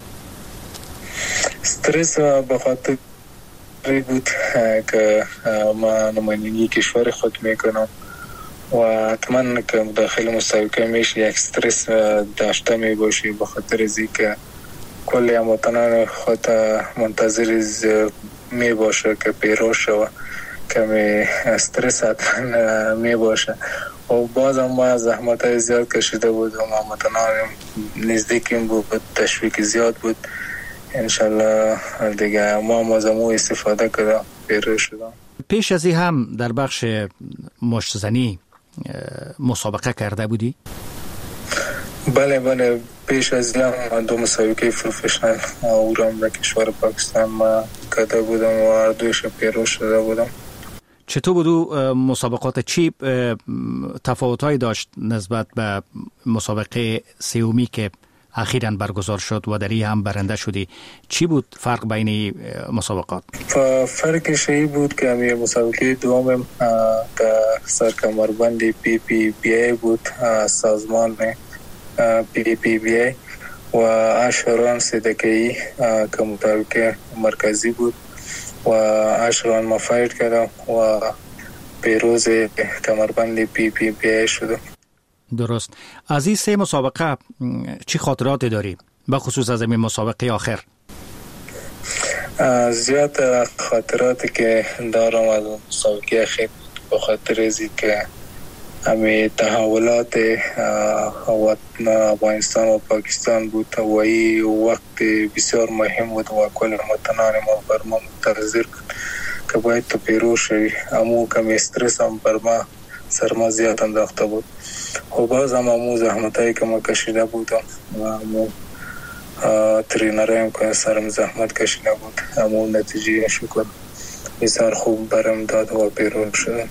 استرس به خاطر بود که ما نمایندگی کشور خود میکنم و حتما که داخل مسابقه میشه یک استرس داشته میباشی به خاطر ازی که کلی هموطنان خود منتظر میباشه که پیروز شوه. کمی استرس حتما میباشه و باز هم ما زحمت های زیاد کشیده بود و هموطنان نزدیکیم بود، تشویق زیاد بود. انشالله دیگه ما مازمو استفاده کردم پیروز شدم. پیش ازی هم در بخش مشتزنی مسابقه کرده بودی؟ بله بله، پیش از هم دو مسابقه پروفشنال او را در کشور پاکستان ما کرده بودم و هر دویش پیروز شده بودم. چطور بود مسابقات؟ چی تفاوت‌هایی داشت نسبت به مسابقه سومی که اخیراً برگزار شد و دری هم برنده شدی؟ چی بود فرق بین مسابقات؟ فرقش این بود که همی مسابقه دوم که سرکمربند پی پی بی ای بود، سازمان پی پی بی ای و اشران صدقی که مطابق مرکزی بود و اشران ما فاید کردم و پیروز کمربند پی پی بی ای شدم. درست. از این سه مسابقه چی خاطرات داری؟ به خصوص از این مسابقه آخر؟ زیاد خاطراتی که دارم از مسابقه آخر به خاطر ازی که همه تحولات وطن افغانستان و پاکستان بود و این وقت بسیار مهم بود و کل مطنان ما بر ما منتظر که باید تو پیروز شوی. امو کم استرس هم بر ما سرما زیاد انداخته بود و باز هم امو زحمتایی که ما کشیده بودم و امو ترینرایم که سرم زحمت کشیده بود امو نتیجه شکر بسیار خوب برم داد و پیروز شدم.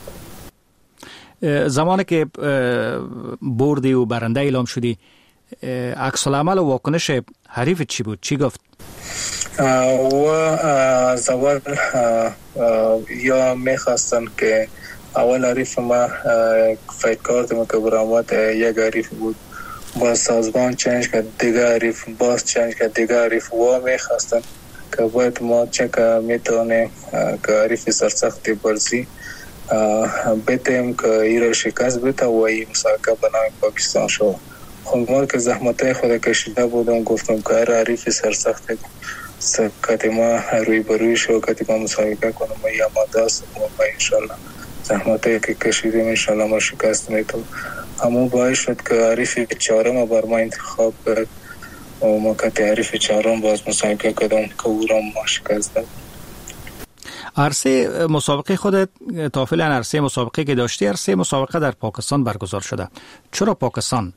زمانی که بردی و برنده اعلام شدی عکس العمل و واکنش حریف چی بود؟ چی گفت؟ و از اول یا میخواستن که اول عریف ما فایت کارت ما که برآمد یک عریف بود، با سازمان چنج کرد دیگه عریف، باز چنج کرد دیگه عریف و میخواستن که باید ما چک میتونیم که عریف سرسختی برزی بتیم که ایره شکست بته و این مسابقه به نام پاکستان شد. خب ما که زحمتای خود کشیده بودم گفتم که هر عریف سرسختی کتی ما روی بروی شو کتی ما مسابقه کنم و یا ماده است و ما انشالله زحمتایی که کشیدیم انشالله ما شکست میتونم. همون باعث شد که عریف چهارم بر ما انتخاب کرد و ما کتی عریف چهارم باز مسابقه کردم که او را ما شکست داد. عرصه مسابقه خودت تا فعلا عرصه مسابقه که داشتی عرصه مسابقه در پاکستان برگزار شده. چرا پاکستان؟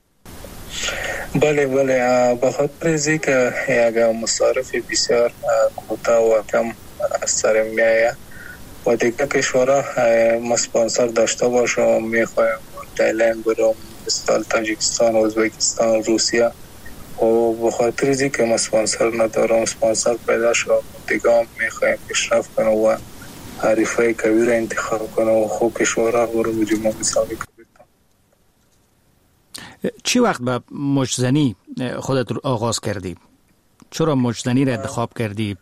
بله بله به خاطر ازی که یک مصارف بسیار کوتاه و کم سر میآید و دیگه کشورها ما اسپانسر داشته باشم میخوایم تایلند برم مثل تاجیکستان، ازبکستان، روسیه و به خاطر ازی که ما اسپانسر ندارم اسپانسر پیدا شد دیگه هم میخوایم پیشرفت کنم و حریفای کبیر انتخاب کنم و خوب کشورها برم بجیم ما مسابقه. چی وقت به مجزنی خودت آغاز کردی؟ چرا مجزنی را انتخاب کردی؟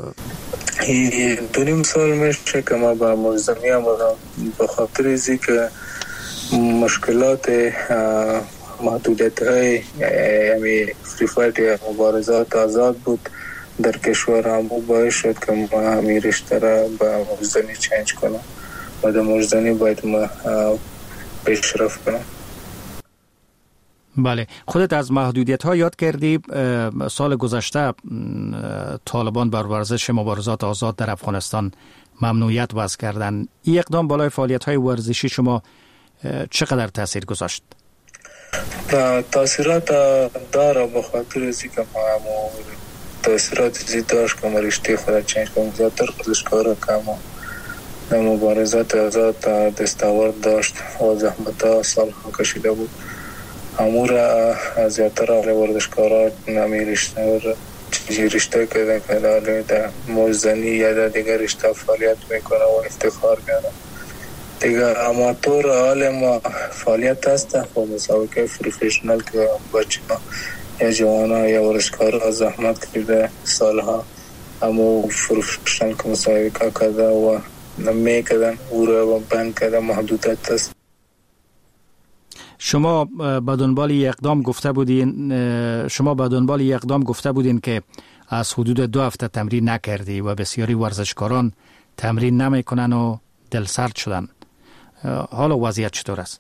دو نیم سال میشه که ما به مجزنی آمدم به خاطر ازی که مشکلات محدودیت های یعنی فری فایت یا مبارزات آزاد بود در کشور هم باعث شد که ما همین رشته را به مجزنی چنج کنم و در مجزنی باید ما پیشرفت کنم. بله، خودت از محدودیت ها یاد کردی. سال گذشته طالبان بر ورزش مبارزات آزاد در افغانستان ممنوعیت وضع کردن. این اقدام بالای فعالیت های ورزشی شما چقدر تاثیر گذاشت؟ تاثیرات داره به خاطر ازی که ما همون تاثیرات زید داشت که ما رشته خود چنج کنم زیادتر ورزشکارا که ما در مبارزات آزاد دستاورد داشت و زحمت ها سال ها کشیده بود. امور از زیادتر آلی ورزشکارا نمی رشته چیزی رشته کردن که دالی در موزنی یا در دیگر رشته فعالیت میکنه و افتخار کرده. دیگر اماتور آلی ما فعالیت هست و مسابقه پروفیشنال که بچه ها یا جوانا یا ورزشکارا زحمت کرده سالها اما پروفیشنال که مسابقه کرده و نمی کردن او را بند کرده محدودیت هست. شما به دنبال اقدام گفته بودین شما به دنبال اقدام گفته بودین که از حدود دو هفته تمرین نکردی و بسیاری ورزشکاران تمرین نمیکنن و دلسرد شدن. حالا وضعیت چطور است؟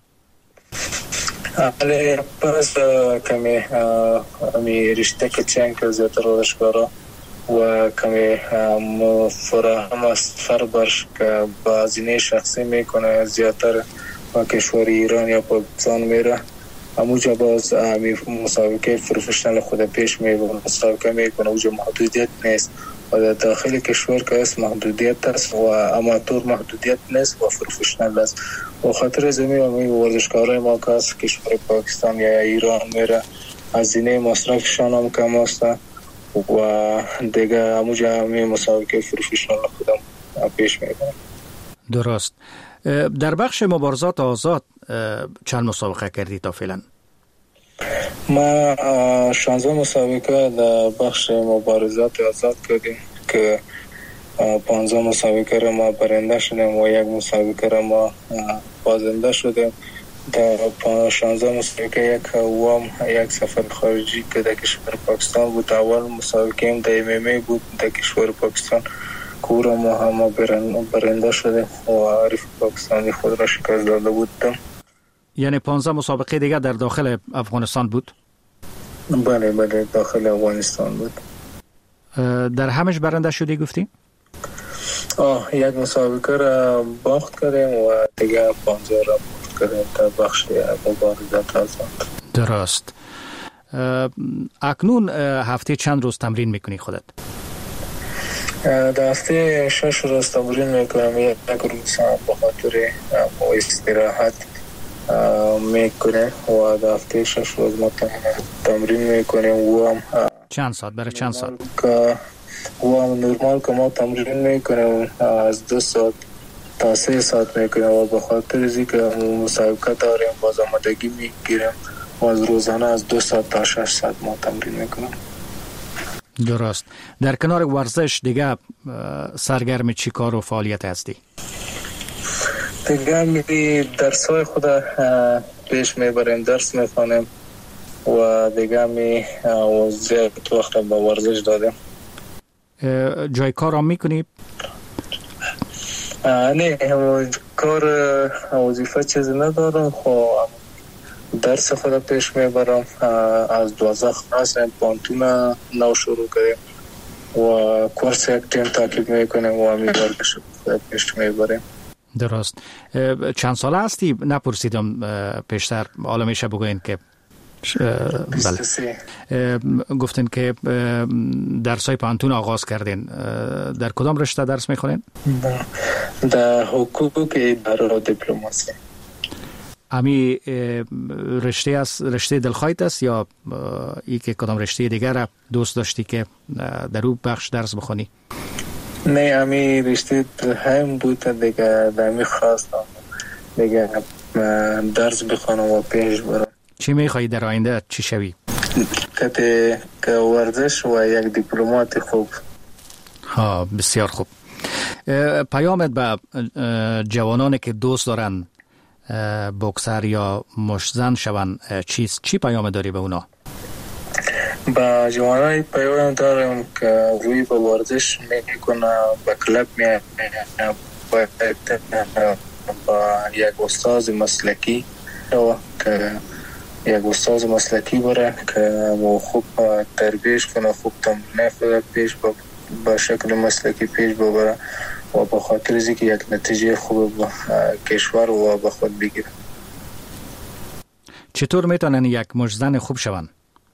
حالا پس کمی امی رشته که چند که زیادتر ورزشکارا و کمی فراهم است فربرش که با هزینه شخصی میکنه زیادتر و کشور ایران یا پاکستان میره همونجا باز مسابقه پروفیشنال خود پیش میبونه مسابقه میکنه اونجا محدودیت نیست و در داخل کشور که است محدودیت است و اماتور محدودیت نیست و پروفیشنال است و خاطر زمین و می ورزشکارای ما که است کشور پاکستان یا ایران میره هزینه مصرفشان هم کم است و دیگه همونجا می مسابقه پروفیشنال خودم پیش میبونه. درست. در بخش مبارزات آزاد چند مسابقه کردی تا فعلا؟ ما شانزده مسابقه در بخش مبارزات آزاد کردیم که پانزده مسابقه را ما برنده شدیم و یک مسابقه را ما بازنده شدیم. در شانزده مسابقه یک وام یک سفر خارجی که در کشور پاکستان بود. اول مسابقه هم در ام ام ای بود در کشور پاکستان کورا ما هم برنده شده و عریف پاکستانی خود را شکست داده بودم. یعنی پانزده مسابقه دیگه در داخل افغانستان بود؟ بله بله داخل افغانستان بود. در همش برنده شدی گفتی؟ آه یک مسابقه را باخت کردیم و دیگه پانزده را باخت کردیم در بخش مبارزات آزاد. درست. اکنون هفته چند روز تمرین میکنی خودت؟ در هفته شش روز تمرین میکنم. یک روز به خاطر استراحت میکنه و در هفته شش روز ما تمرین میکنیم و هم چند ساعت؟ برای چند ساعت؟ که و نورمال که ما تمرین میکنیم از دو ساعت تا سه ساعت میکنیم و به خاطر ازی که مسابقه داریم باز آمادگی میگیریم و از روزانه از دو ساعت تا شش ساعت ما تمرین میکنیم. درست. در کنار ورزش دیگه سرگرم چی کار و فعالیت هستی؟ دیگه می درسای خود پیش میبریم، درس میخوانیم و دیگه می زیاد وقت به ورزش دادیم. جای کار هم میکنی؟ نه کار وظیفه چیزی ندارم، خب درس خود پیش میبرم. از دوازده خلاص پانتون نو شروع کردیم و کورس یک تیم تعقیب میکنیم و همی ورزش پیش میبریم. درست. چند ساله هستی؟ نپرسیدم پیشتر، حالا میشه بگوین که بله. گفتین که درسای پانتون آغاز کردین. در کدام رشته درس میخونین؟ در حقوق اداره و دیپلماسی. امی رشته است، رشته دلخواهت است یا ای که کدام رشته دیگر دوست داشتی که در اون بخش درس بخونی؟ نه امی رشته هم بود دیگه، دمی خواستم دیگه درس بخونم و پیش برم. چی میخوایی در آینده چی شوی؟ که که ورزش و یک دیپلمات خوب. ها بسیار خوب. پیامت به جوانانی که دوست دارن بوکسر یا مشتزن شون چیست؟ چی پیام داری به اونا؟ با جوانای پیام دارم که روی به ورزش میکنه، به کلب میاد، با یک استاد مسلکی و که یک استاد مسلکی بره که خوب تربیش کنه، خوب تمرین خود پیش با شکل مسلکی پیش ببره و به خاطر از اینکه یک نتیجه خوب با کشور و با خود بگیره. چطور میتونن یک مشتزن خوب شون؟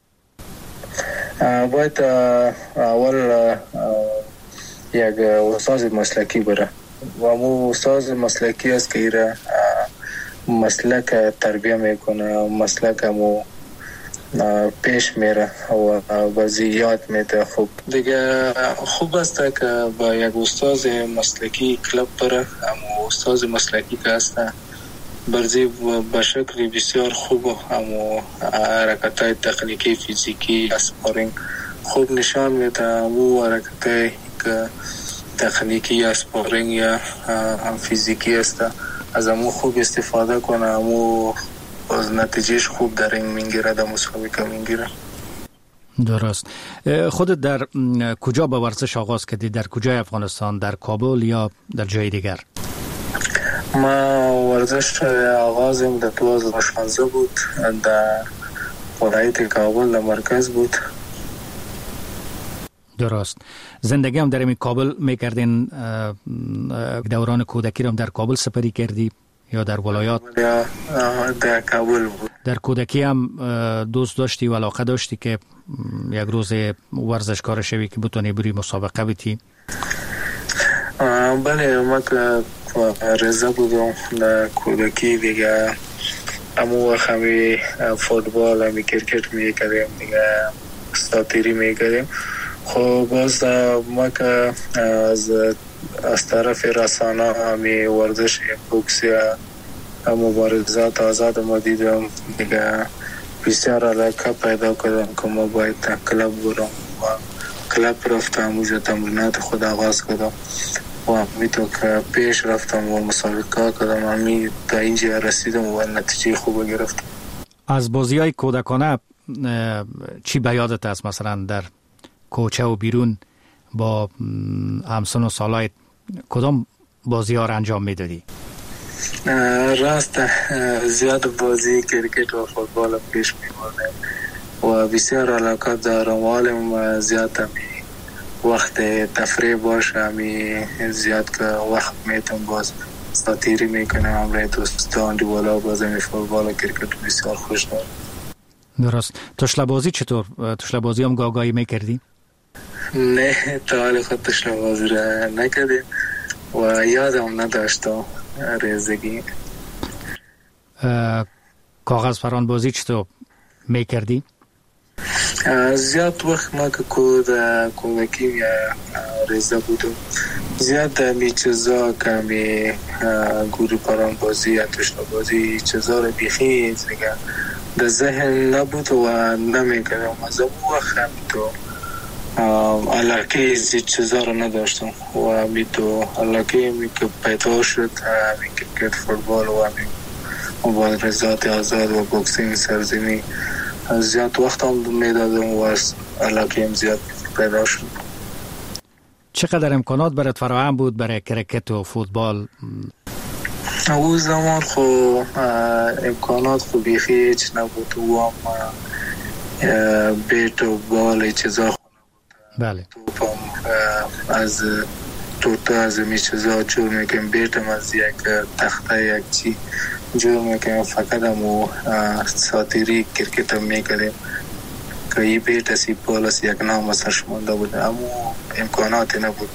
باید اول یک استاد مسلکی بره و مو استاد مسلکی است که ایره مسلک تربیه میکنه، مسلک مو پیش میره و بازی یاد میده. خوب دیگه خوب است که با یک استاد مسلکی کلب بره، اما استاد مسلکی که هست برزی به شکل بسیار خوب، اما حرکت‌های تکنیکی فیزیکی اسپارینگ خوب نشان میده. اما حرکت‌های که تکنیکی اسپارینگ یا فیزیکی است از امو خوب استفاده کنه، امو از نتیجهش خوب در این میگیره، در مسابقه میگیره. درست. خودت در کجا با ورزش آغاز کردی؟ در کجای افغانستان؟ در کابل یا در جای دیگر؟ ما ورزش آغازم در دو هزار و شانزده بود، در ولایت کابل در مرکز بود. درست. زندگی هم در این کابل میکردین؟ دوران کودکی هم در کابل سپری کردی یا در ولایات؟ در کابل بود. در کودکی هم دوست داشتی و علاقه داشتی که یک روز ورزشکار شوی که بتونی بری مسابقه بیتی؟ بله، ما که رضا بودم در کودکی دیگه، اما وقت همی فوتبال همی کرکت میکردیم دیگه، ساتیری میکردیم. خب باز ما که از از طرف رسانه همی ورزش بوکس یا مبارزات آزاد ما دیدم دیگه، بسیار علاقه پیدا کردم که ما باید کلب برم و کلب رفتم، اونجا تمرینات خود آغاز کردم و همی تو که پیش رفتم و مسابقه کردم، همی تا اینجا رسیدم و نتیجه خوب گرفتم. از بازی های کودکانه چی به یادت است؟ مثلا در کوچه و بیرون با همسن و سالایت کدام بازی ها را انجام میدادی؟ راست زیاد بازی کرکت و فوتبال پیش میبردم و بسیار علاقه دارم. حالم زیاد همی وقت تفریح باشه، همی زیاد که وقت میتونم باز ساتیری میکنم همراه دوستان دیوالا، باز همی فوتبال و کرکت بسیار خوش دارم. درست. تشله بازی چطور؟ تشله بازی هم گاگایی میکردی؟ نه تا حال خود تشله بازی را نکردیم و یادم نداشتم ریزگی. کاغذ پران بازی چطور میکردی؟ زیاد وقت ما که کود کودکی یا ریزه بودم زیاد می چیزا که می گوری پران بازی یا تشنا بازی چیزا رو بیخی دیگه در ذهن نبود و نمی کردم از اون وقت هم تو علاقه این چیزا رو نداشتم و می تو علاقه می که پیدا شد می کرکت فوتبال و می مبارزات آزاد و بوکسینگ سرزمینی زیاد وقت هم می دادم و از علاقه هم زیاد پیدا شد. چقدر امکانات برات فراهم بود برای کرکت و فوتبال؟ او زمان خو امکانات خو بیخی هیچ نبود و هم بیت و بال چیزا بله از توتا از می چیزا جور میکنم بیتم از یک تخته یک چی جور میکنم فقط همو ساتیری کرکت هم میکنیم که ای بیت اسی بال از یک نام اصرش مونده بود اما امکاناتی نبود.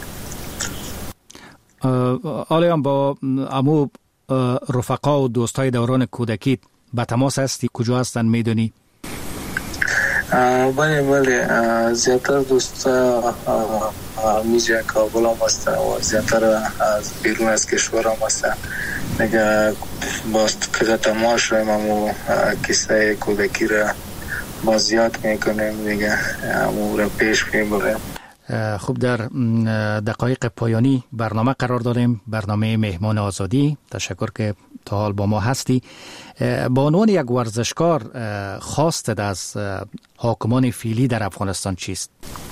آلیان با امو رفقا و دوستای دوران کودکیت به تماس هستی؟ کجا هستن میدونی؟ بله بله زیادتر دوستا میجه کابل هم هستن و زیادتر از بیرون از کشور هم هستن نگه باز که تماش ریم همو کسای کودکی را باز زیاد میکنیم دیگه همو را پیش میبریم. خوب، در دقایق پایانی برنامه قرار داریم، برنامه مهمان آزادی. تشکر که تا حال با ما هستی. با عنوان یک ورزشکار خواستت از حاکمان فعلی در افغانستان چیست؟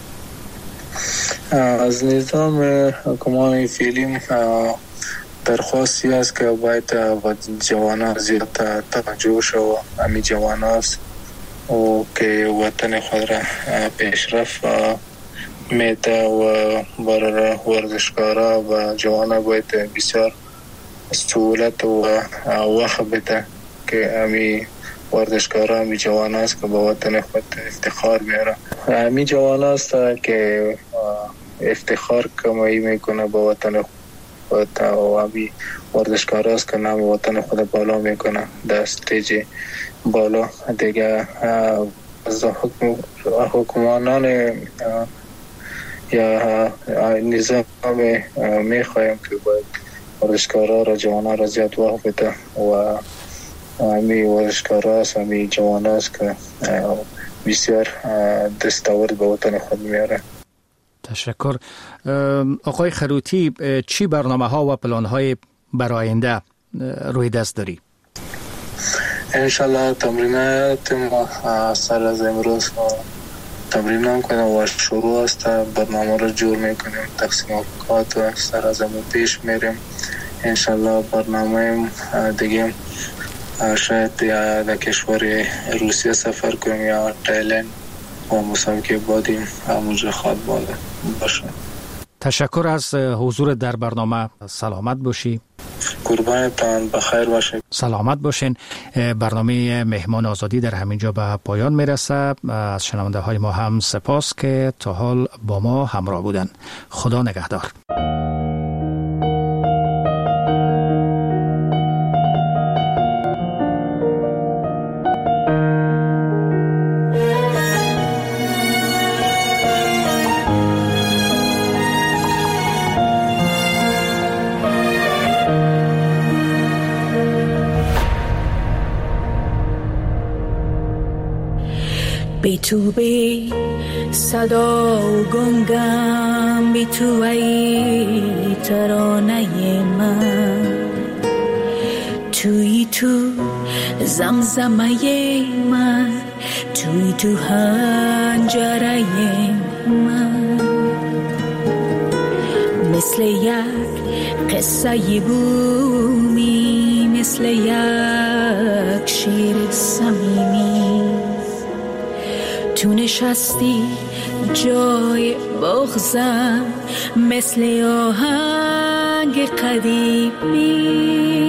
از نظام حاکمان فعلی درخواستی است که باید با جوانان زیاد توجه شود. همین جوان است و که وطن خود را پیشرفت میده و برای ورزشکارا و جوانا باید بسیار سهولت و وقت بده که امی ورزشکارا امی جوانا است که با وطن خود افتخار بیاره. امی جوانا است که افتخار کمایی میکنه با وطن خود و امی ورزشکارا است که نام وطن خود بالا میکنه در استیج بالا دیگه. از حکمرانان یا نظام میخوایم که باید ورزشکارا را جوانا را زیاد وقت بده و همی ورزشکارا است همی جوانا است که بسیار دستاورد به وطن خود میاره. تشکر. آقای خروتی، چی برنامه ها و پلان های برای آینده روی دست داری؟ انشالله تمرینات ما سر از امروز تمرین هم کنیم و شروع است برنامه را جور میکنیم، تقسیم اوقات و سر از امروز پیش میریم. انشالله برنامه دیگه شاید یا در کشور روسیه سفر کنیم یا تایلند و مسابقه بادیم همونجا خواد باشه. تشکر از حضور در برنامه. سلامت باشی. قربانتان، بخیر باشید. سلامت باشین. برنامه مهمان آزادی در همینجا به پایان میرسه. از شنونده های ما هم سپاس که تا حال با ما همراه بودن. خدا نگهدار. بی تو بی صدا و گنگم، بی تو ای ترانه من، توی تو زمزمه من، توی تو هنجره من، مثل یک قصه بومی، مثل یک شیر صمیمی، تو نشستی جای بغزم، مثل آهنگ قدیمی.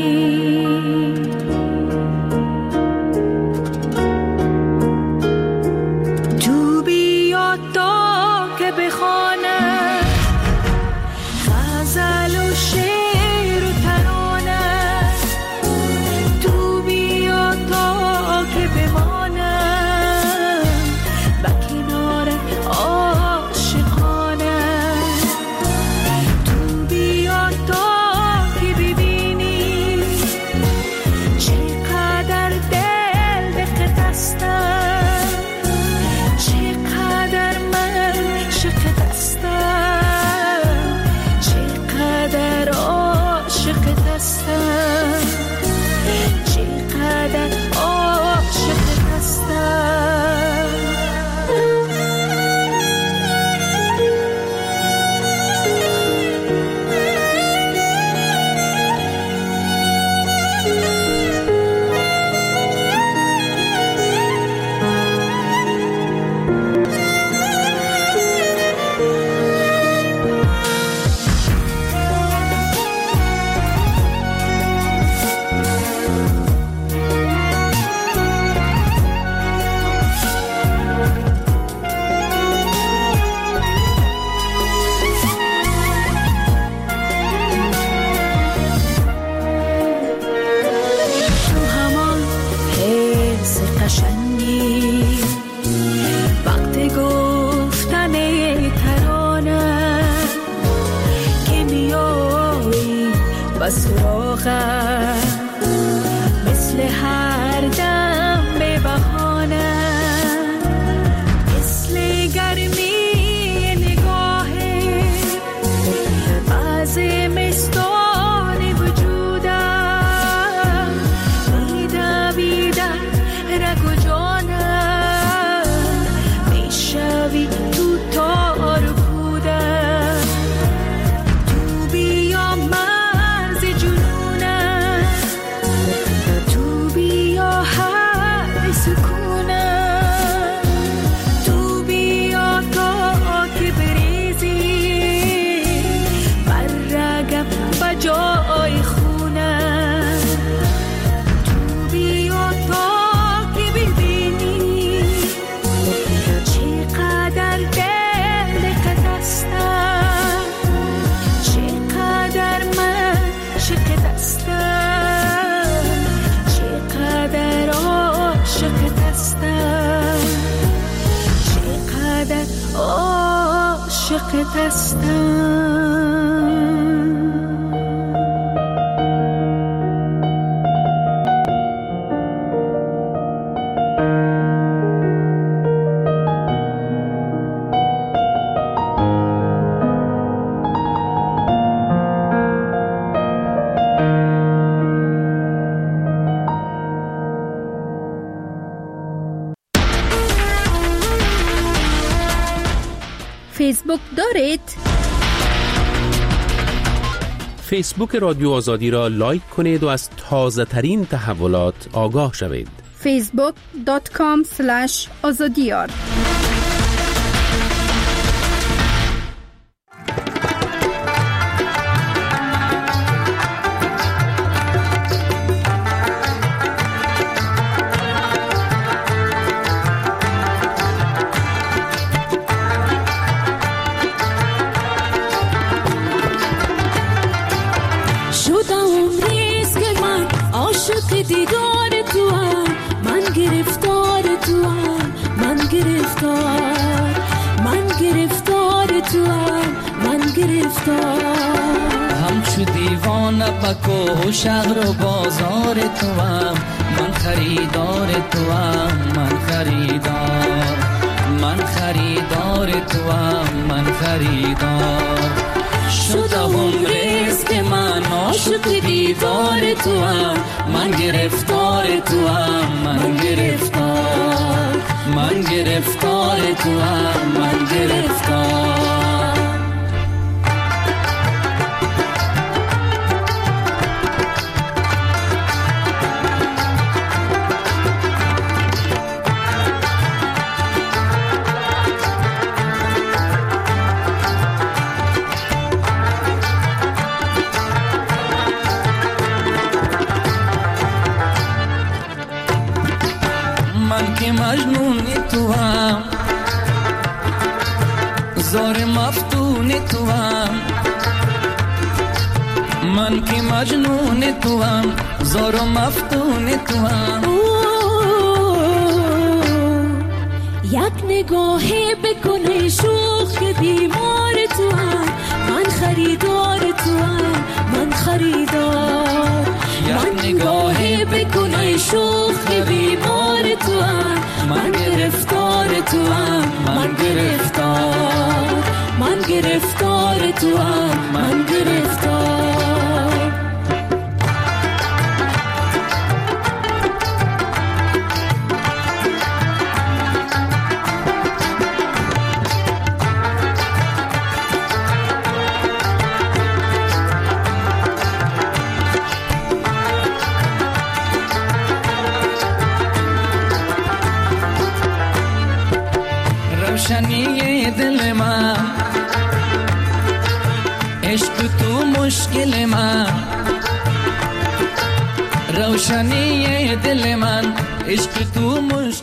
تو بیا تا که بخوانم غزل و شعر و ترانه، تو بیا تا که بمانم سراغم، مثل هر دم به بهانه، مثل گرمی نگاهه، باز مستان وجودم، میدویده رگ و جانم، میشوی تو تار کودم، تو بیا مرز جنونم، تو بیا هر سکونم، تو بیا تا که بریزی بر رگم بجای خونم، تو بیا تا که ببینی چقدر دلت هستم، چقدر من عاشقت هستم، چقدر عاشقت هستم، چقدر عاشقت هستم. فیسبوک دارید؟ فیسبوک رادیو آزادی را لایک کنید و از تازه ترین تحولات آگاه شوید. فیسبوک دات کام سلش آزادیار. دیدار تو هم، من گرفتار تو هم، من گرفتار، من گرفتار تو هم، من گرفتار، همچو دیوانه بکو شهر و بازار تو هم، من خریدار تو هم، من خریدار، من خریدار تو هم، من خریدار، شدم رزق من عاشق دیدار تو هم، من گرفتار تو هم، من گرفتار، من گرفتار تو هم، من گرفتار. مجنون تو هم، زار مفتون تو هم، من که مجنون تو هم، زار مفتون تو هم. یک نگاهی بکنه شوخ بیمار تو هم، من خریدار تو هم، من خریدار، من نگاهی بکنه شوخ بیمار تو هم، من گرفتار تو هم، من گرفتار، من گرفتار تو هم، من گرفتار. روشنی دل من، عشق تو مشکل من، روشنی دل من، عشق تو مشکل